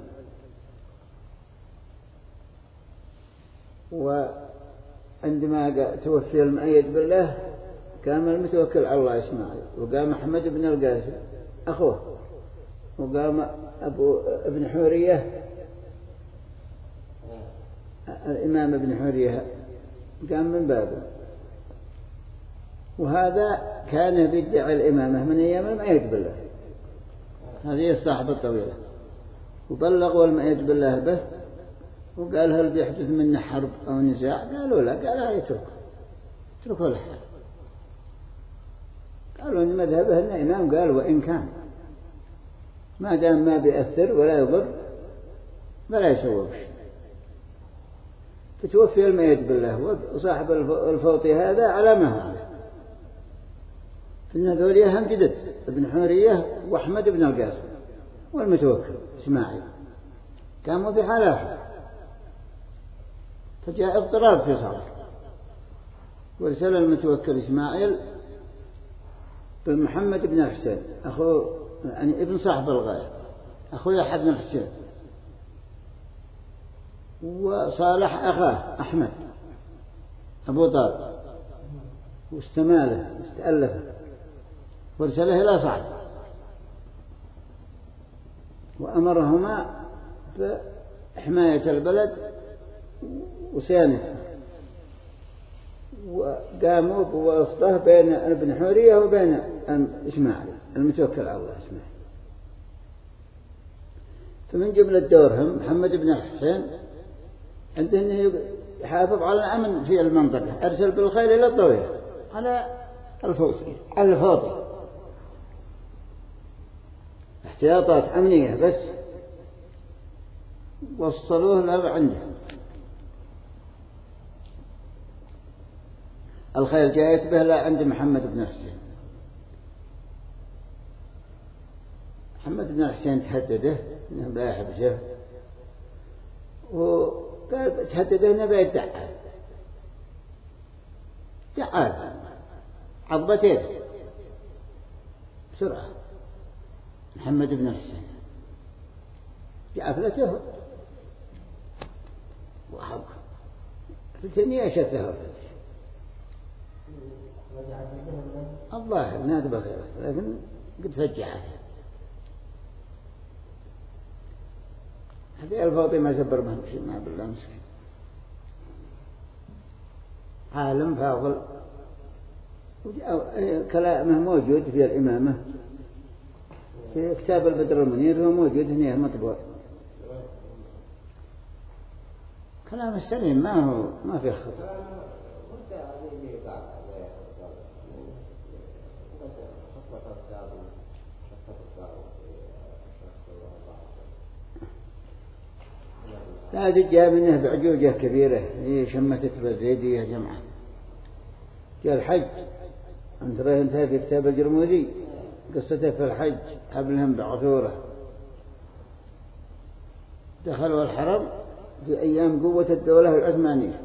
وعندما توفي المؤيد بالله قام المتوكل على الله إسماعيل، وقام أحمد بن القاسم أخوه، وقام ابن حورية الإمام ابن حورية قام من بابه، وهذا كان بيدعي الإمامة من أيام المؤيد بالله، هذه الصاحبة الطويلة، وبلغوا المؤيد بالله به وقال هل بيحدث منا حرب أو نزاع؟ قالوا لا، قال لا اتركوا الحال. قالوا إن مذهبه أنه إمام، قال وإن كان ما دام ما بيأثر ولا يضر فلا يسوي شيء. فتوفي المؤيد بالله وصاحب الفوطي هذا على ما هو عليه، إن ذولي هم جدد ابن حورية وأحمد بن القاسم والمتوكل إسماعيل كانوا في حال واحد، فجاء اضطراب في صدره، ورسل المتوكل إسماعيل بمحمد بن الحسين أخوه، يعني ابن صاحب الغاية أخوه يحيى بن الحسين، وصالح أخاه أحمد أبو طالب، واستماله واستألفه وارسله إلى صعد، وأمرهما بحماية البلد وصيانته، وقاموا بواسطة بين ابن حورية وبين إسماعيل المتوكل على الله إسماعيل. فمن جملة دورهم محمد بن الحسين عنده أنه يحافظ على الأمن في المنطقة، أرسل بالخيل إلى الطويلة على الفوطي احتياطات أمنية بس، وصلوه له عنده. الخيل جاءت به لا عند محمد بن حسين. محمد بن حسين تهدده انه بيحبسه، وقال تهدده انه بيدعى دعاه عضتين بسرعة. محمد بن حسين جعفلته وحق فتني أشدها الظاهر ما تبغى غيره، لكن قد فجعت هذه الفاطمة زبر ما مشي ما بالله مسكين، عالم فاضل كلامه موجود في الإمامة في كتاب البدر المنير، هو موجود هنا مطبوع. كلام السليم ما في خطأ. لا جاء منه بعجوجة كبيرة هي شمتت بالزيدية جمعة. جاء الحج أنت رأيتها في كتاب الجرموذي قصته في الحج قبلهم بعثورة، دخلوا الحرم في أيام قوة الدولة العثمانية،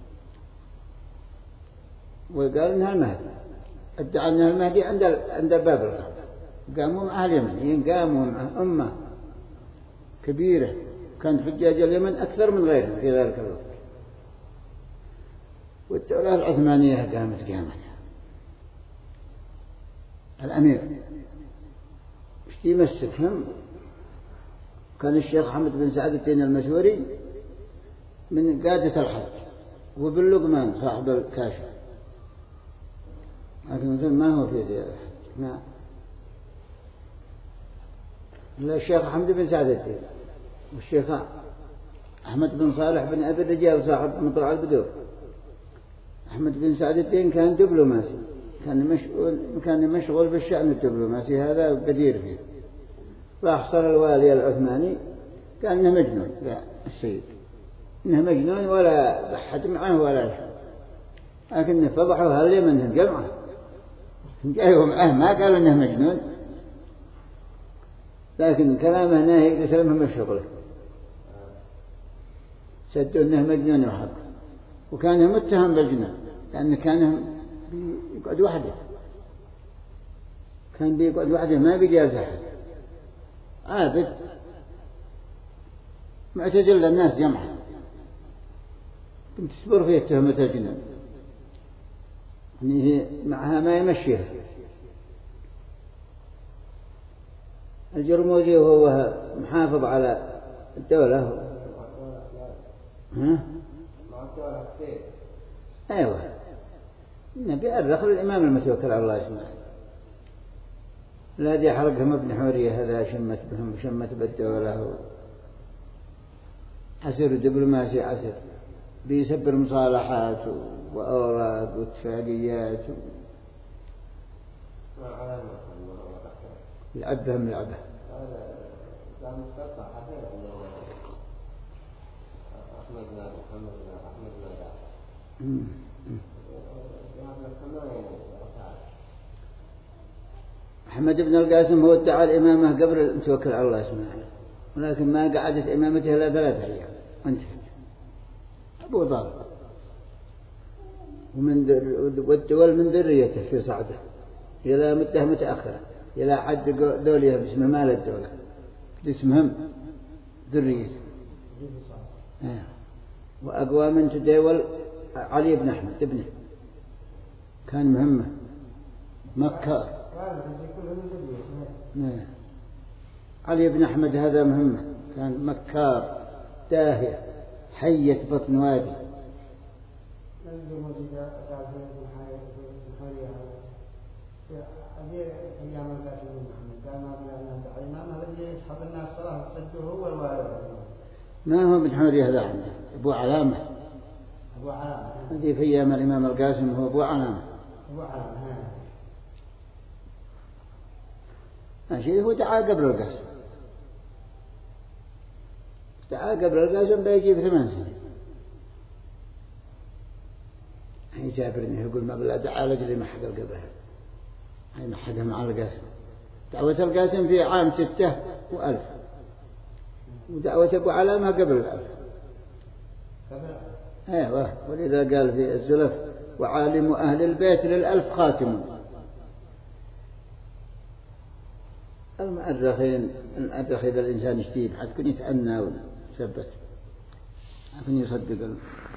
وقال إنها المهدي، ادعى إنها المهدي عند باب الحرم. قاموا مع اليمن، قاموا مع أمة كبيرة كانت حجاج اليمن أكثر من غيرهم في ذلك الوقت، والدولة العثمانية قامت الأمير مش يمسكهم. كان الشيخ حمد بن سعد الدين المسوري من قادة الحج، وبن لقمان صاحب الكاشف، لكن مثل ما هو في الحج. نعم الشيخ حمد بن سعد الدين والشيخ أحمد بن صالح بن أبي الرجال صاحب مطلع البدور. أحمد بن سعد الدين كان دبلوماسي، كان مشغول بالشأن الدبلوماسي هذا بدير فيه. فأحصل الوالي العثماني كان إنه مجنون، لا السيد إنه مجنون ولا بحث معه ولا شيء، لكن فضحوا هاليمن جمعة جايوا معه ما قالوا إنه مجنون، لكن كلامه ناهي لسلمهم من شغله، سدوا إنه مجنون وحق. وكان متهم بالجنون لأنه كان بيقعد وحده، كان بيقعد وحده ما بيجالس أحد، عابد معتزل للناس جمعا، كنت تصبر فيه تهمة الجنون يعني هي معها ما يمشيها. الجرموذي وهو محافظ على الدولة أيوة النبي أرخ الإمام المتوكل على الله اسمه الذي حرقهم ابن حورية هذا شمت بهم شمت بالدولة، عسر دبلوماسي عسر بيسبر مصالحات وأوراق واتفاقيات يلعبهم لعبة. محمد بن القاسم هو ادعى الإمامة قبل المتوكل على الله اسماعيل، ولكن ما قعدت إمامته إلا 3 أيام وانتهت. أبو ضار والدول من ذريته في صعده إلى مدة متأخرة، إلى حد دولها باسم مال الدولة اسمهم ذريته. وأقوى من تداول علي بن أحمد ابنه كان مهمة مكة. علي بن أحمد هذا مهمة كان مكار داهية حية بطن وادي. ما هو بن حورية هذا عنده أبو علامة، هذه في أيام الإمام القاسم هو أبو علامة. ماشي هو دعا قبل القاسم، دعا قبل القاسم بيجي ب8 سنين. يسافرني يقول ما بلا تعالج لي محق القبه هاي محقها مع القاسم. دعوة القاسم في عام 6 و1000 ودعوة أبو علامة قبل 1000. أيوة. ولذا قال في الزلف وعالم أهل البيت لل1000 خاتم. المؤرخين إذا الإنسان يشتيب حتكون يتأنى ويثبت حتكون يصدق.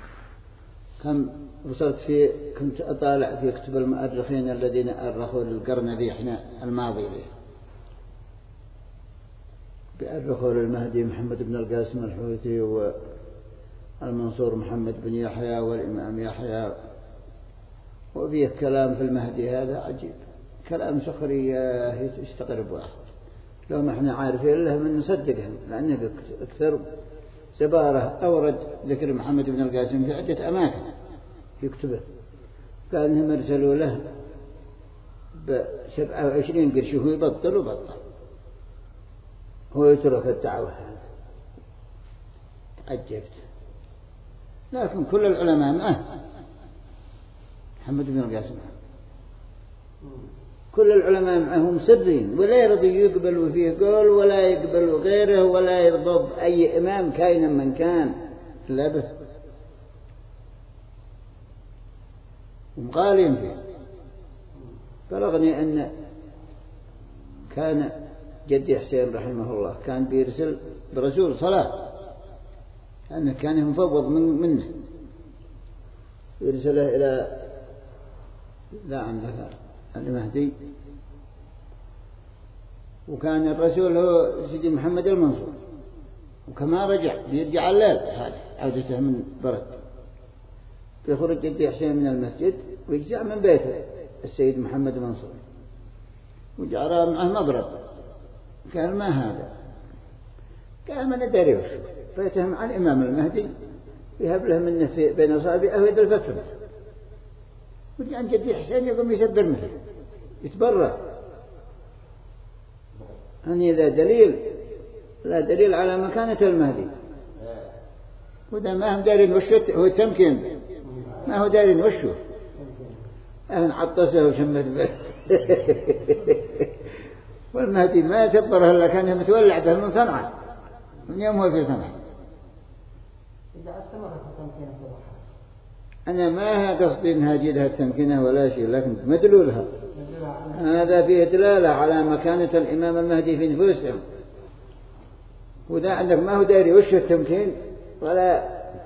كنت أطالع في كتب المؤرخين الذين أرخوا للقرن ذي إحنا الماضي ذي. بأرخوا للمهدي محمد بن القاسم الحوثي والمنصور محمد بن يحيى والإمام يحيى، وفيه كلام في المهدي هذا عجيب، كلام سخرية يستغرب واحد لو ما احنا عارفين له من نصدقهم، لأنه أكثر زبارة أورد ذكر محمد بن القاسم في عدة أماكن يكتبه. قال إنهم أرسلوا له ب27 قرش وهو يبطل وبطل، هو يترك الدعوة. تعجبت. لكن كل العلماء معه محمد بن القاسم، كل العلماء معهم سرين ولا يرضوا يقبلوا فيه قول ولا يقبلوا غيره ولا يرضوا بأي إمام كائنا من كان إلا به، ومغالين فيه. بلغني أن كان جدي حسين رحمه الله كان بيرسل برسول صلاة، أنه كان مفوض منه يرسله إلى عندك المهدي، وكان الرسول هو سيدي محمد المنصور، وكما بيرجع الليل هذا عودته من برد، يخرج جدي حسين من المسجد ويجزع من بيته السيد محمد المنصور وجعل معه مضرب. قال ما هذا؟ قال ما ندري وش. فيتهم عن الإمام المهدي يهب له منه في بين أصابعه ويد الفترة، وجاء جدي حسين يقوم يسبر مثله يتبرأ. أني لا دليل على مكانة المهدي، وده ما هم دارين وشه هو التمكين، ما هو دارين وشه أهن عطسه وشمت به. والمهدي ما يسبره إلا كان متولع به من صنعاء، من يوم هو في صنعاء. إذا استمرت التمكينة في الرحى أنا ما قصدي أنها جدها التمكينة ولا شيء، لكن مدلولها هذا فيه دلالة على مكانة الإمام المهدي في نفوسهم. وذا عندك ما هو داري وش التمكين ولا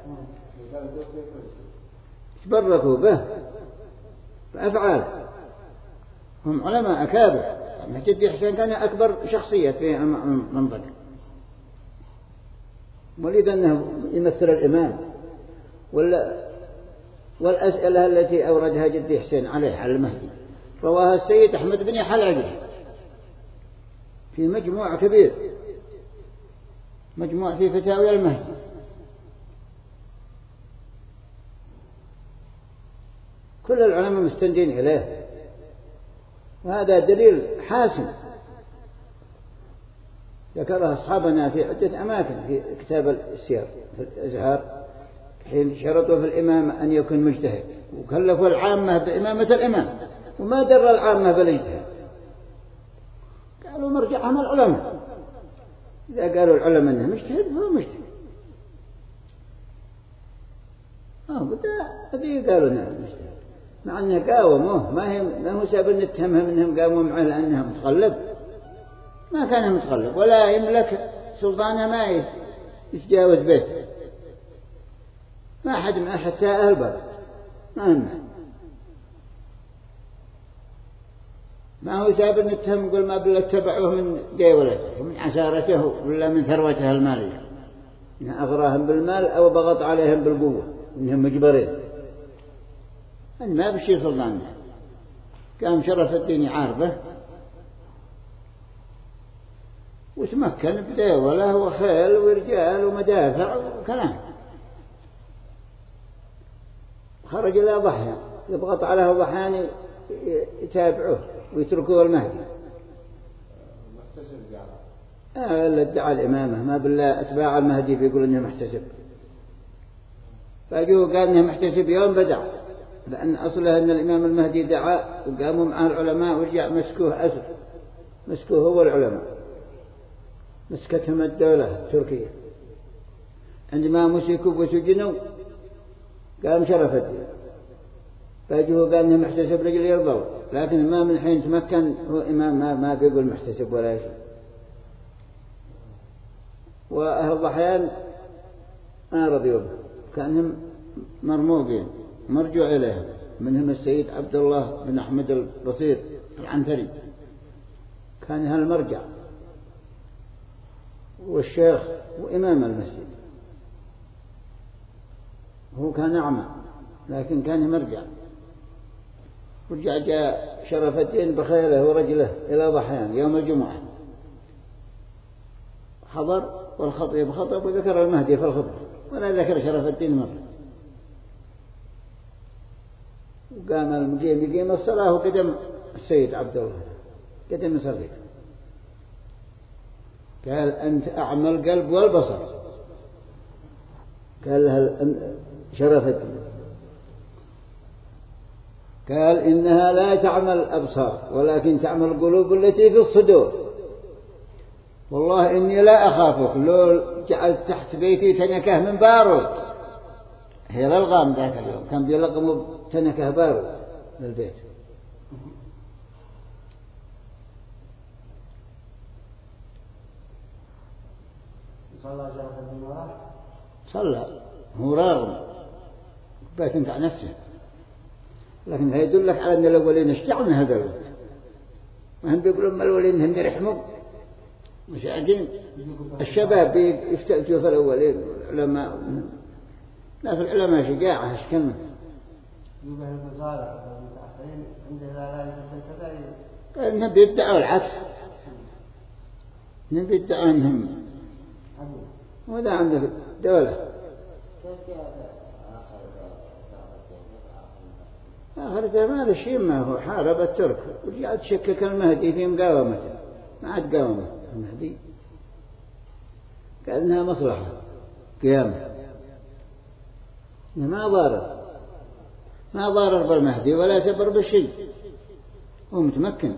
تبركوا به بأفعال. هم علماء أكابر. جدي حسين كان أكبر شخصية في المنطقة، ولذا أنه يمثل الإمام. والأسئلة التي أوردها جدي حسين على المهدي رواها السيد أحمد بن حلبي في مجموع كبير، مجموع في فتاوى المهدي. كل العلماء مستندين إليه، وهذا دليل حاسم ذكرها أصحابنا في عدة أماكن في كتاب السير في الأزهار، حين شرطوا في الإمام أن يكون مجتهد، وكلفوا العامة بإمامة الإمام، وما در العامة بالاجتهاد. قالوا مرجعهم العلماء، إذا قالوا العلماء أنه مجتهد فهو مجتهد. هذه قالوا أنه مجتهد، مع أنه قاوموه، ما هو سبب نتهمهم أنهم قاموا معه لأنه متغلب، ما كان متغلب ولا يملك سلطانه، ما يتجاوز بيته، ما أحد معه حتى أهل بر ما هو سبب نتهم نقول ما بل اتبعوه من ديولته ومن عسارته ولا من ثروته المالية، إنه أغراهم بالمال أو ضغط عليهم بالقوة إنهم مجبرين، أن ما بشي سلطانه. كان شرف الدين يعارضه وتمكن بدولة وخيل ورجال ومدافع وكلام، خرج إلى ضحية يضغط عليه ضحيان يتابعوه ويتركوه المهدي. اللي ادعى الإمامة ما بالله أتباع المهدي بيقول إنه محتسب، فأجوه قال إنه محتسب يوم بدع لأن أصله أن الإمام المهدي دعا وقاموا معه العلماء ورجع مسكوه أسر، مسكوه هو العلماء، مسكتهم الدولة التركية. عندما مسكوا وسجنوا قام شرف الدين، فاجوه قال إنه محتسب رجل يرضوا، لكن الإمام من حين تمكن هو إمام ما بيقول محتسب ولا شيء. وأهل الضحيان ما رضيوا به، كانهم مرموقين مرجوع إليهم، منهم السيد عبد الله بن أحمد البصير العنتري كان هالمرجع، والشيخ وإمام المسجد، هو كان أعمى لكن كان مرجع. ورجع جاء شرف الدين بخيله ورجله إلى ضحيان يوم الجمعة، حضر والخطيب خطب وذكر المهدي في الخطبة ولا ذكر شرف الدين مرة. وقام المقيم يقيم الصلاة وقدم السيد عبد الله قدم يصلي، قال أنت أعمى القلب والبصر، قال له شرف الدين، قال إنها لا تعمل الأبصار ولكن تعمل القلوب التي في الصدور، والله إني لا أخافك لو جعلت تحت بيتي تنكه من بارود. هي للغام ذاك اليوم كان بيلقموا تنكه بارود للبيت. صلى شرف الدين وراه، صلى هو راغم بيت انت عن نفسه، لكن هذا يدلك على أن الأولين اشتعلنا هذا الوقت، وهم بيقولوا أما الأولين هم يرحموا مش قاعدين. الشباب يفتأتوا في الأولين، العلماء لا في العلماء شجاعة اشكلنا يبه المصالح والمتأخرين عنده لا يستطيع قال إنهم بيدعوا العكس، إنهم بيدعوا إنهم وذا عنده دولة. آخر ما هذا الشيء ما هو حارب الترك ورجع تشكك المهدي في مقاومته، ما عاد قاومه المهدي، قال إنها مصلحة قيامه، ما ضارر بالمهدي ولا تبر بالشيء، هو متمكن.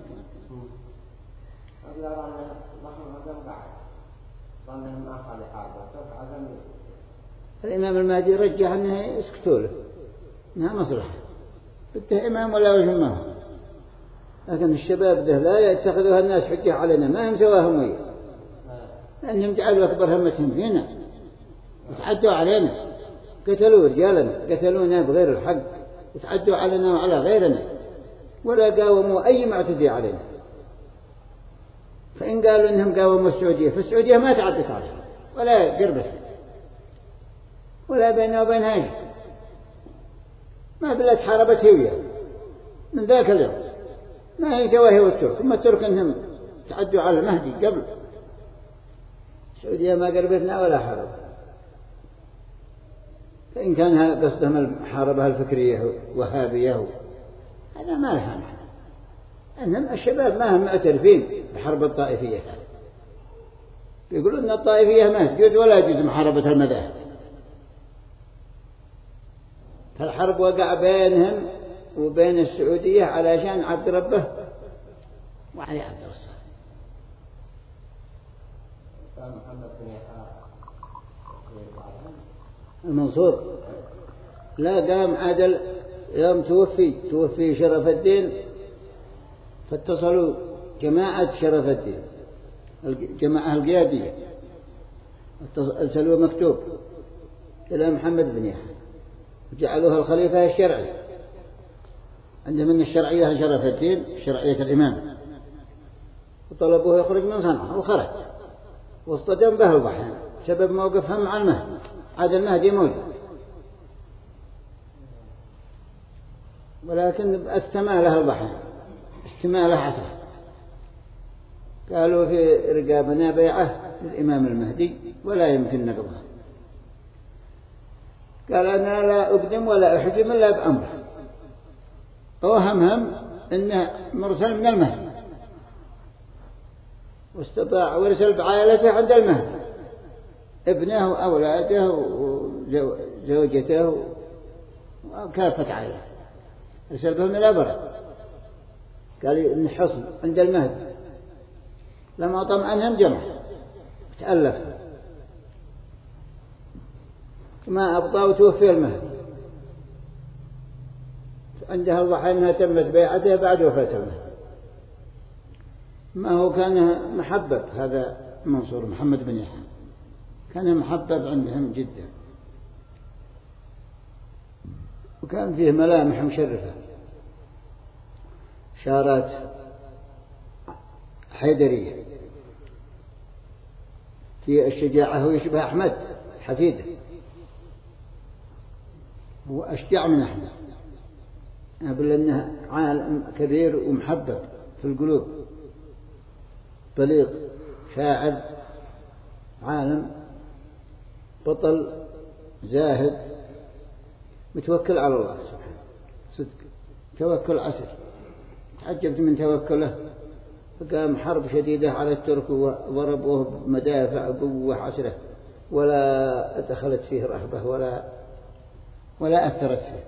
الإمام المهدي رجح أنه يسكتوا له إنها مصلحة، بده إمام ولا وجه ما هو، لكن الشباب ده لا يتخذوها الناس حجة علينا، ما هم سواهم ويا، لأنهم جعلوا أكبر همتهم فينا وتعدوا علينا، قتلوا رجالنا قتلونا بغير الحق وتعدوا علينا وعلى غيرنا ولا قاوموا أي معتدي علينا. فإن قالوا إنهم قاوموا السعودية، فالسعودية ما تعدت عليها ولا قربت ولا بينها وبينها شيء، ما بلاد حاربت هي من ذاك اليوم، ما هي سواهي والترك، ثم الترك إنهم تعدوا على المهدي قبل. السعودية ما قربتنا ولا حاربت. فإن كان قصدهم المحاربة الفكرية وهابية هذا ما لها معنى، أنهم الشباب ما هم معترفين بحرب الطائفية، يقولون أن الطائفية ما تجوز ولا يجوز محاربة المذاهب. فالحرب وقع بينهم وبين السعودية علشان عبد ربه وعلي عبد الصالح. المنصور لا قام عدل يوم توفي شرف الدين، فاتصلوا جماعة شرف الدين الجماعة القيادية، ارسلوا مكتوب إلى محمد بن يحيى وجعلوها الخليفة الشرعي، عندهم من الشرعية شرف الدين شرعية الإمام، وطلبوه يخرج من صنعاء وخرج واصطدم به الضحيان سبب موقفهم مع المهدي. عاد المهدي موجود ولكن استماله الضحيان استماله عصر، قالوا في رقابنا بيعة للإمام المهدي ولا يمكن نقضها، قال أنا لا أقدم ولا أحجم إلا بأمره، وهم إنه مرسل من المهدي، واستطاع ورسل بعائلته عند المهدي ابنه وأولاده وزوجته وكافة عائلته، أرسل بهم إلى برد، قال إن حصن عند المهد، لما طمأنهم جمع تألف ما أبطأ وتوفي المهد. عندها الضحى أنها تمت بيعته بعد وفاة المهد. ما هو كان محبب هذا منصور محمد بن يحيى، كان محبب عندهم جدا، وكان فيه ملامح مشرفة، شارات حيدرية في الشجاعة، ويشبه أحمد حفيده، هو أشجع من أحمد، بل أنه عالم كبير ومحبب في القلوب، بليغ شاعر عالم بطل زاهد متوكل على الله سبحانه، صدق توكل عسر. تعجبت من توكله، فقام حرب شديدة على الترك وضربوه بمدافع قوة عسرة، ولا دخلت فيه رهبة ولا أثرت فيه.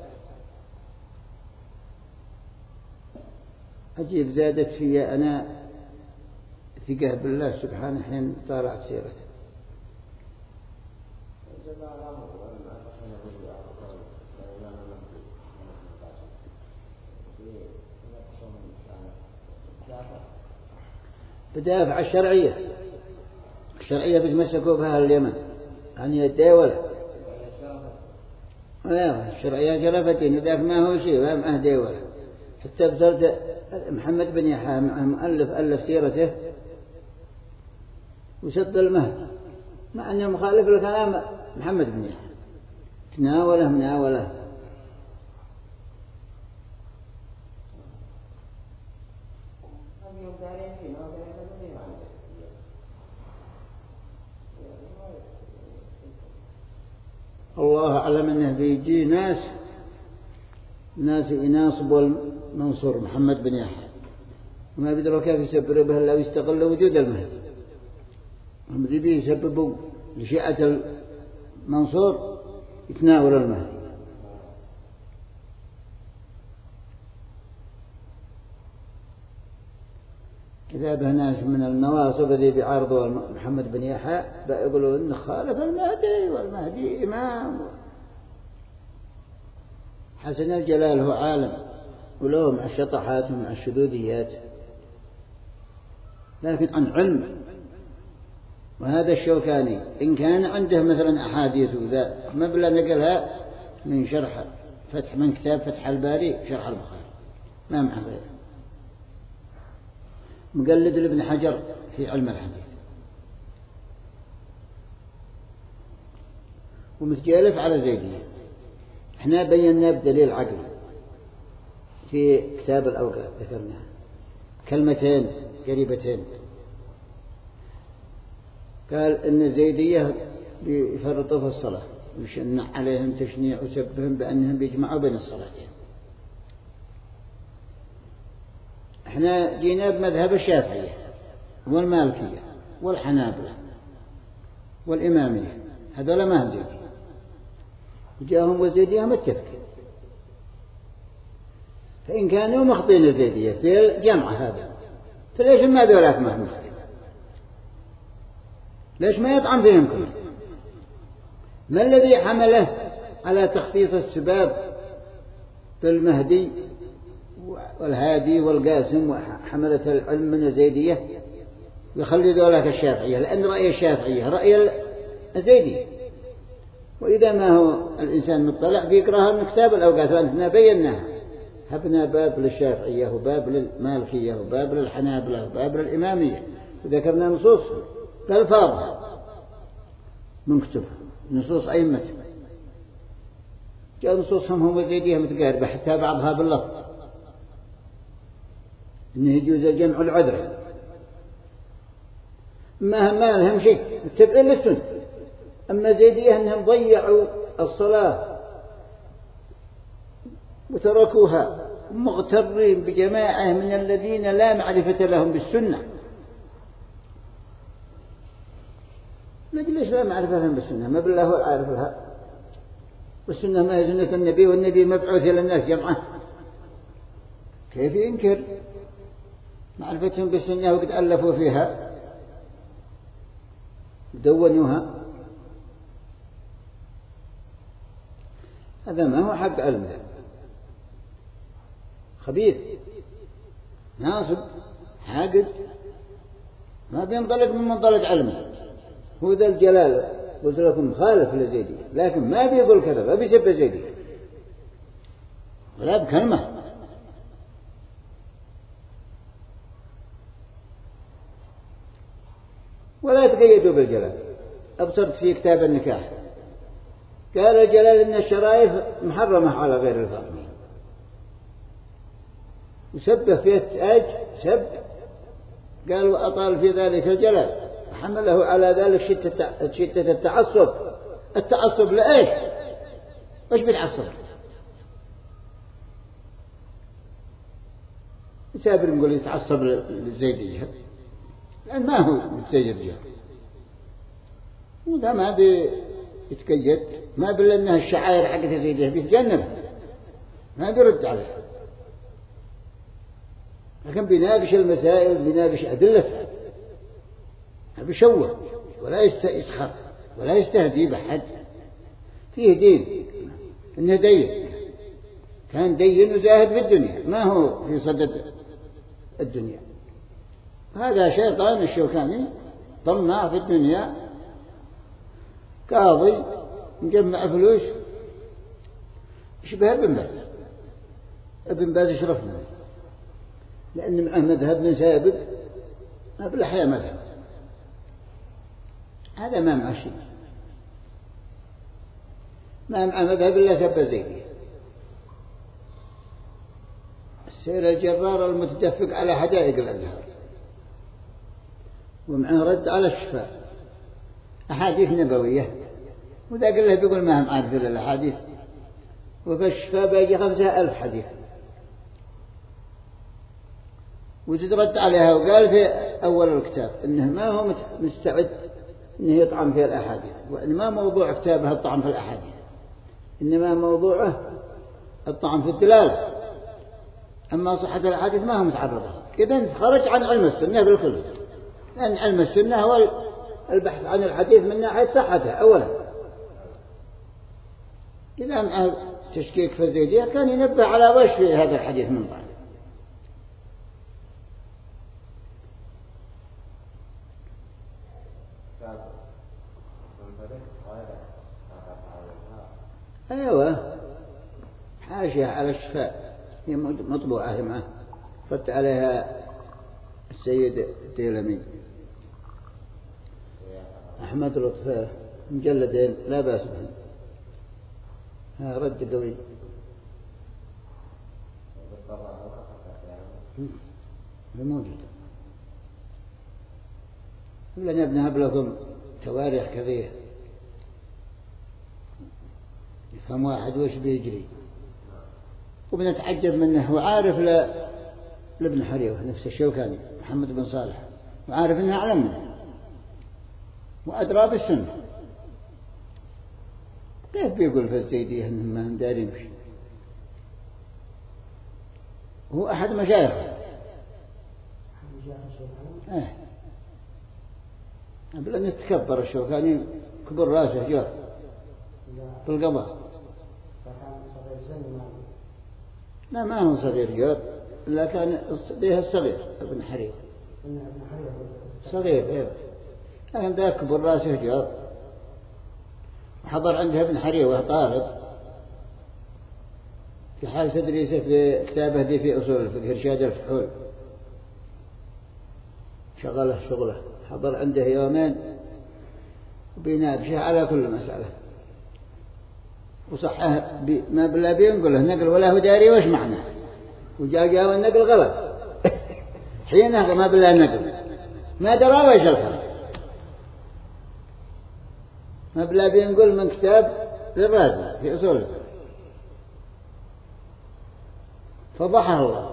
عجيب، زادت في أنا ثقة بالله سبحانه حين طالعت سيرته. بدافع الشرعية بتمسكوا بها اليمن، يعني الدولة لا الشرعية شرفتين، ذاك ما هو شيء ما هو دولة. حتى بصرت محمد بن يحيى ألف سيرته وسب المهد، مع أنه مخالف لكلام محمد بن يحيى، مناوله الله أعلم أنه بيجي ناس يناصبوا المنصور محمد بن يحيى، وما بيدروا كيف يسبروا به إلا ويستغلوا وجود المهد. هم ذي يسببوا لشيعة المنصور يتناول المهد. إذا به ناس من النواصب الذي بيعارضوا محمد بن يحيى بيقولوا إنه خالف المهدي والمهدي إمام. حسن الجلال هو عالم وله مع الشطحات ومع الشذوذيات، لكن عن علم. وهذا الشوكاني إن كان عنده مثلا أحاديث وذا ما بلا نقلها من شرح من كتاب فتح الباري شرح البخاري، ما معه غيره. مقلد لابن حجر في علم الحديث، ومتجالف على زيدية. احنا بينا بدليل عقل في كتاب الأوقات، ذكرناها كلمتين قريبتين، قال إن الزيدية بيفرطوا في الصلاة ويشنع عليهم تشنيع وسبهم بأنهم بيجمعوا بين الصلاتين. احنا جينا بمذهب الشافعية والمالكية والحنابلة والإمامية، هذول ما هم زيدية، وجاءهم والزيدية متفقين. فإن كانوا مخطين الزيدية في الجمع هذا، فليش ما ذولاك ما هم مخطين؟ ليش ما يطعن فيهم كله؟ ما الذي حمله على تخصيص السباب بالمهدي والهادي والقاسم وحملة العلم من الزيدية، ويخلي ذولاك الشافعية؟ لأن رأي الشافعية رأي الزيدية. وإذا ما هو الإنسان مطلع بيقرأها من كتاب الأوقات، لأننا بيناها، هبنا باب للشافعية وباب للمالكية وباب للحنابلة وباب للإمامية، وذكرنا نصوص بألفاظها من كتبها، نصوص أئمتهم. جاء نصوصهم هم الزيدية متقاربة حتى بعضها باللفظ، إنه يجوز الجمع العذرة، ما لهم شيء متبعين للسنة. أما زيدية أنهم ضيعوا الصلاة وتركوها مغترين بجماعة من الذين لا معرفة لهم بالسنة. ليش لا معرفة لهم بالسنة؟ ما بالله هو عارف لها، والسنة ما هي سنة النبي، والنبي مبعوث إلى الناس جمعة، كيف ينكر معرفتهم بالسنة وقد ألفوا فيها دونوها؟ هذا ما هو حق علم، خبيث ناصب حاقد، ما بينطلق من منطلق علمه. هو ذا الجلال قلت لكم خالف لزيدي، لكن ما بيقول كذا، ما بيسب زيدي ولا بكلمة. ولا تقيدوا بالجلال. أبصرت في كتاب النكاح قال الجلال إن الشرائف محرمة على غير الفاطمي، وسبه في التاج سب، قال وأطال في ذلك الجلال، حمله على ذلك شدة التعصب. التعصب لإيش؟ وش بتعصب؟ سابر نقول يتعصب للزيدية لأن ما هو متزيد رجال، وذا ما بيتقيد، ما بل أنها الشعائر حقت الزيدية بيتجنبها، ما بيرد عليها، لكن بيناقش المسائل، بيناقش أدلتها، ما بيشوه ولا يسخر ولا يستهدي بحد. فيه دين، إنه دين، كان دين وزاهد في الدنيا، ما هو في صدد الدنيا. هذا شيطان الشوكاني طماع في الدنيا، قاضي مجمع فلوس، يشبه ابن باز. ابن باز يشرفنا لأن معه مذهب من سابق، ما بالأحياء مذهب، هذا ما معه شيء، ما معه مذهب إلا سب زيدي. السير الجرار المتدفق على حدائق الأزهار، ومعه رد على الشفاء، أحاديث نبوية، وذا قال له بيقول ما هم عارف الأحاديث، وفي الشفاء باقي 5000 حديث، وترد عليها. وقال في أول الكتاب إنه ما هو مستعد إنه يطعن في الأحاديث، وإنما موضوع كتابه الطعن في الأحاديث، إنما موضوعه الطعن في الدلالة، أما صحة الأحاديث ما هو متعرضة. إذن خرج عن علم السنة بالكل، لأن علم السنة هو البحث عن الحديث من ناحية صحته أولا. إذا مع تشكيك في الزيدية كان ينبه على وش في هذا الحديث من طعن. أيوة، حاشية على الشفاء هي مطبوعة معه، فت عليها السيد الديلمي أحمد لطفة، مجلدين لا بأس بهم، رد قوي. موجود، لن نبنهب لكم تواريخ كثير يفهم واحد وش بيجري، وبنتعجب منه. وعارف لابن حريوة نفس الشوكاني محمد بن صالح، وعارف انها أعلم منه وأدرى بالسنة، كيف بيقول في الزيدية انهم ما هم دارين بشيء؟ هو أحد مشايخه. قبل أن يتكبر الشوكاني كبر راسه جار في القضاء. لا، ما هو صغير جار، إلا كان ليه الصغير ابن حرير صغير، إيه، لكن ذا كبر راسه جار. حضر عنده ابن حرير وهو طالب في حال تدريسه في كتابه دي في أصول الفقه إرشاد الفحول، شغله حضر عنده يومين وبيناقشه على كل مسألة، وصحه ما بلا بينقل له نقل ولا هو داري وش معناه، وجاء والنقل غلط حينها ما بلا نقل ما درى وش الخلق، ما بلا بينقل من كتاب للرازي في أصول الفقه، فضحه الله.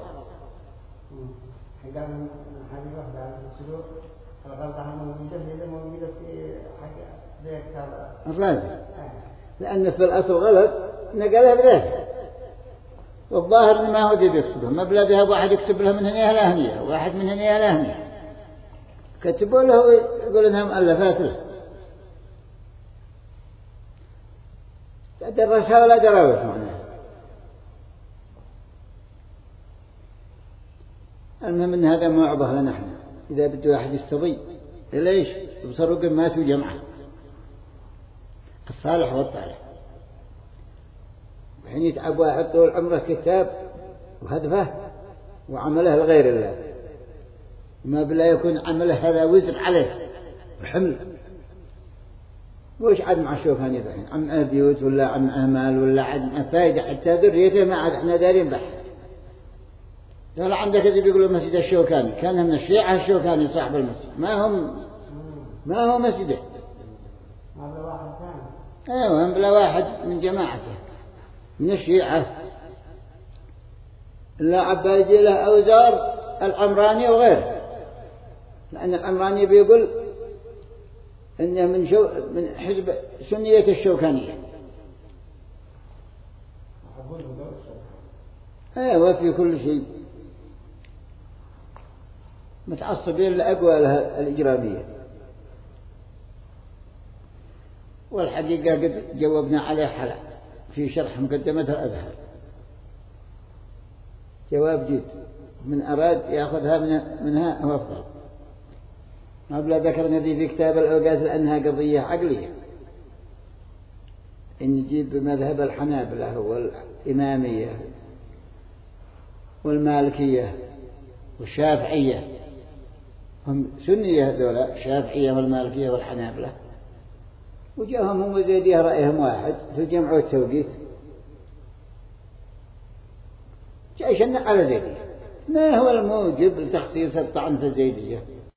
الرازي لأن في الأصل غلط نقلها بذاته، والظاهر إن ما هو ذي بيكتبه، ما بلا بها واحد يكتب له من هنا إلى هنا، واحد من هنا إلى هنا، كتبوا له يقول إنها مؤلفات له، درسها ولا دراوش معناها. المهم إن هذا موعظة لنا نحن إذا بده واحد يستضي، ليش يبصروا قمات وجمعة الصالح والطالح، وحين يتعب واحد طول عمره كتاب وهدفه وعمله لغير الله، ما بلا يكون عمله هذا وزر عليه وحمل. وش عاد مع الشوكاني الحين؟ عن بيوت ولا عن أمال ولا عن فائدة حتى ذريته ما عاد احنا دارين بحث. ولا عندك اللي بيقولوا مسجد الشوكاني كان من الشيعة، الشوكاني صاحب المسجد ما هو مسجده، ايوه بلا واحد من جماعته من الشيعة، لا عبايجي له أوزار العمراني وغيره، لأن العمراني بيقول إنه من حزب سنية الشوكانية. ايوه في كل شيء متعصبين لأقوى لها الإجرامية. والحقيقة قد جاوبنا عليه حلا في شرح مقدمة الأزهر، جواب جيد، من أراد يأخذها منها هو أفضل. ما بلا ذكرنا ذي في كتاب الأوقات لأنها قضية عقلية، إن نجيب مذهب الحنابلة والإمامية والمالكية والشافعية، هم سنية هذولا الشافعية والمالكية والحنابلة، وجاءهم هم وزيدية رأيهم واحد في الجمع والتوقيت، جاء يشنع على زيدية. ما هو الموجب لتخصيص الطعن في الزيدية؟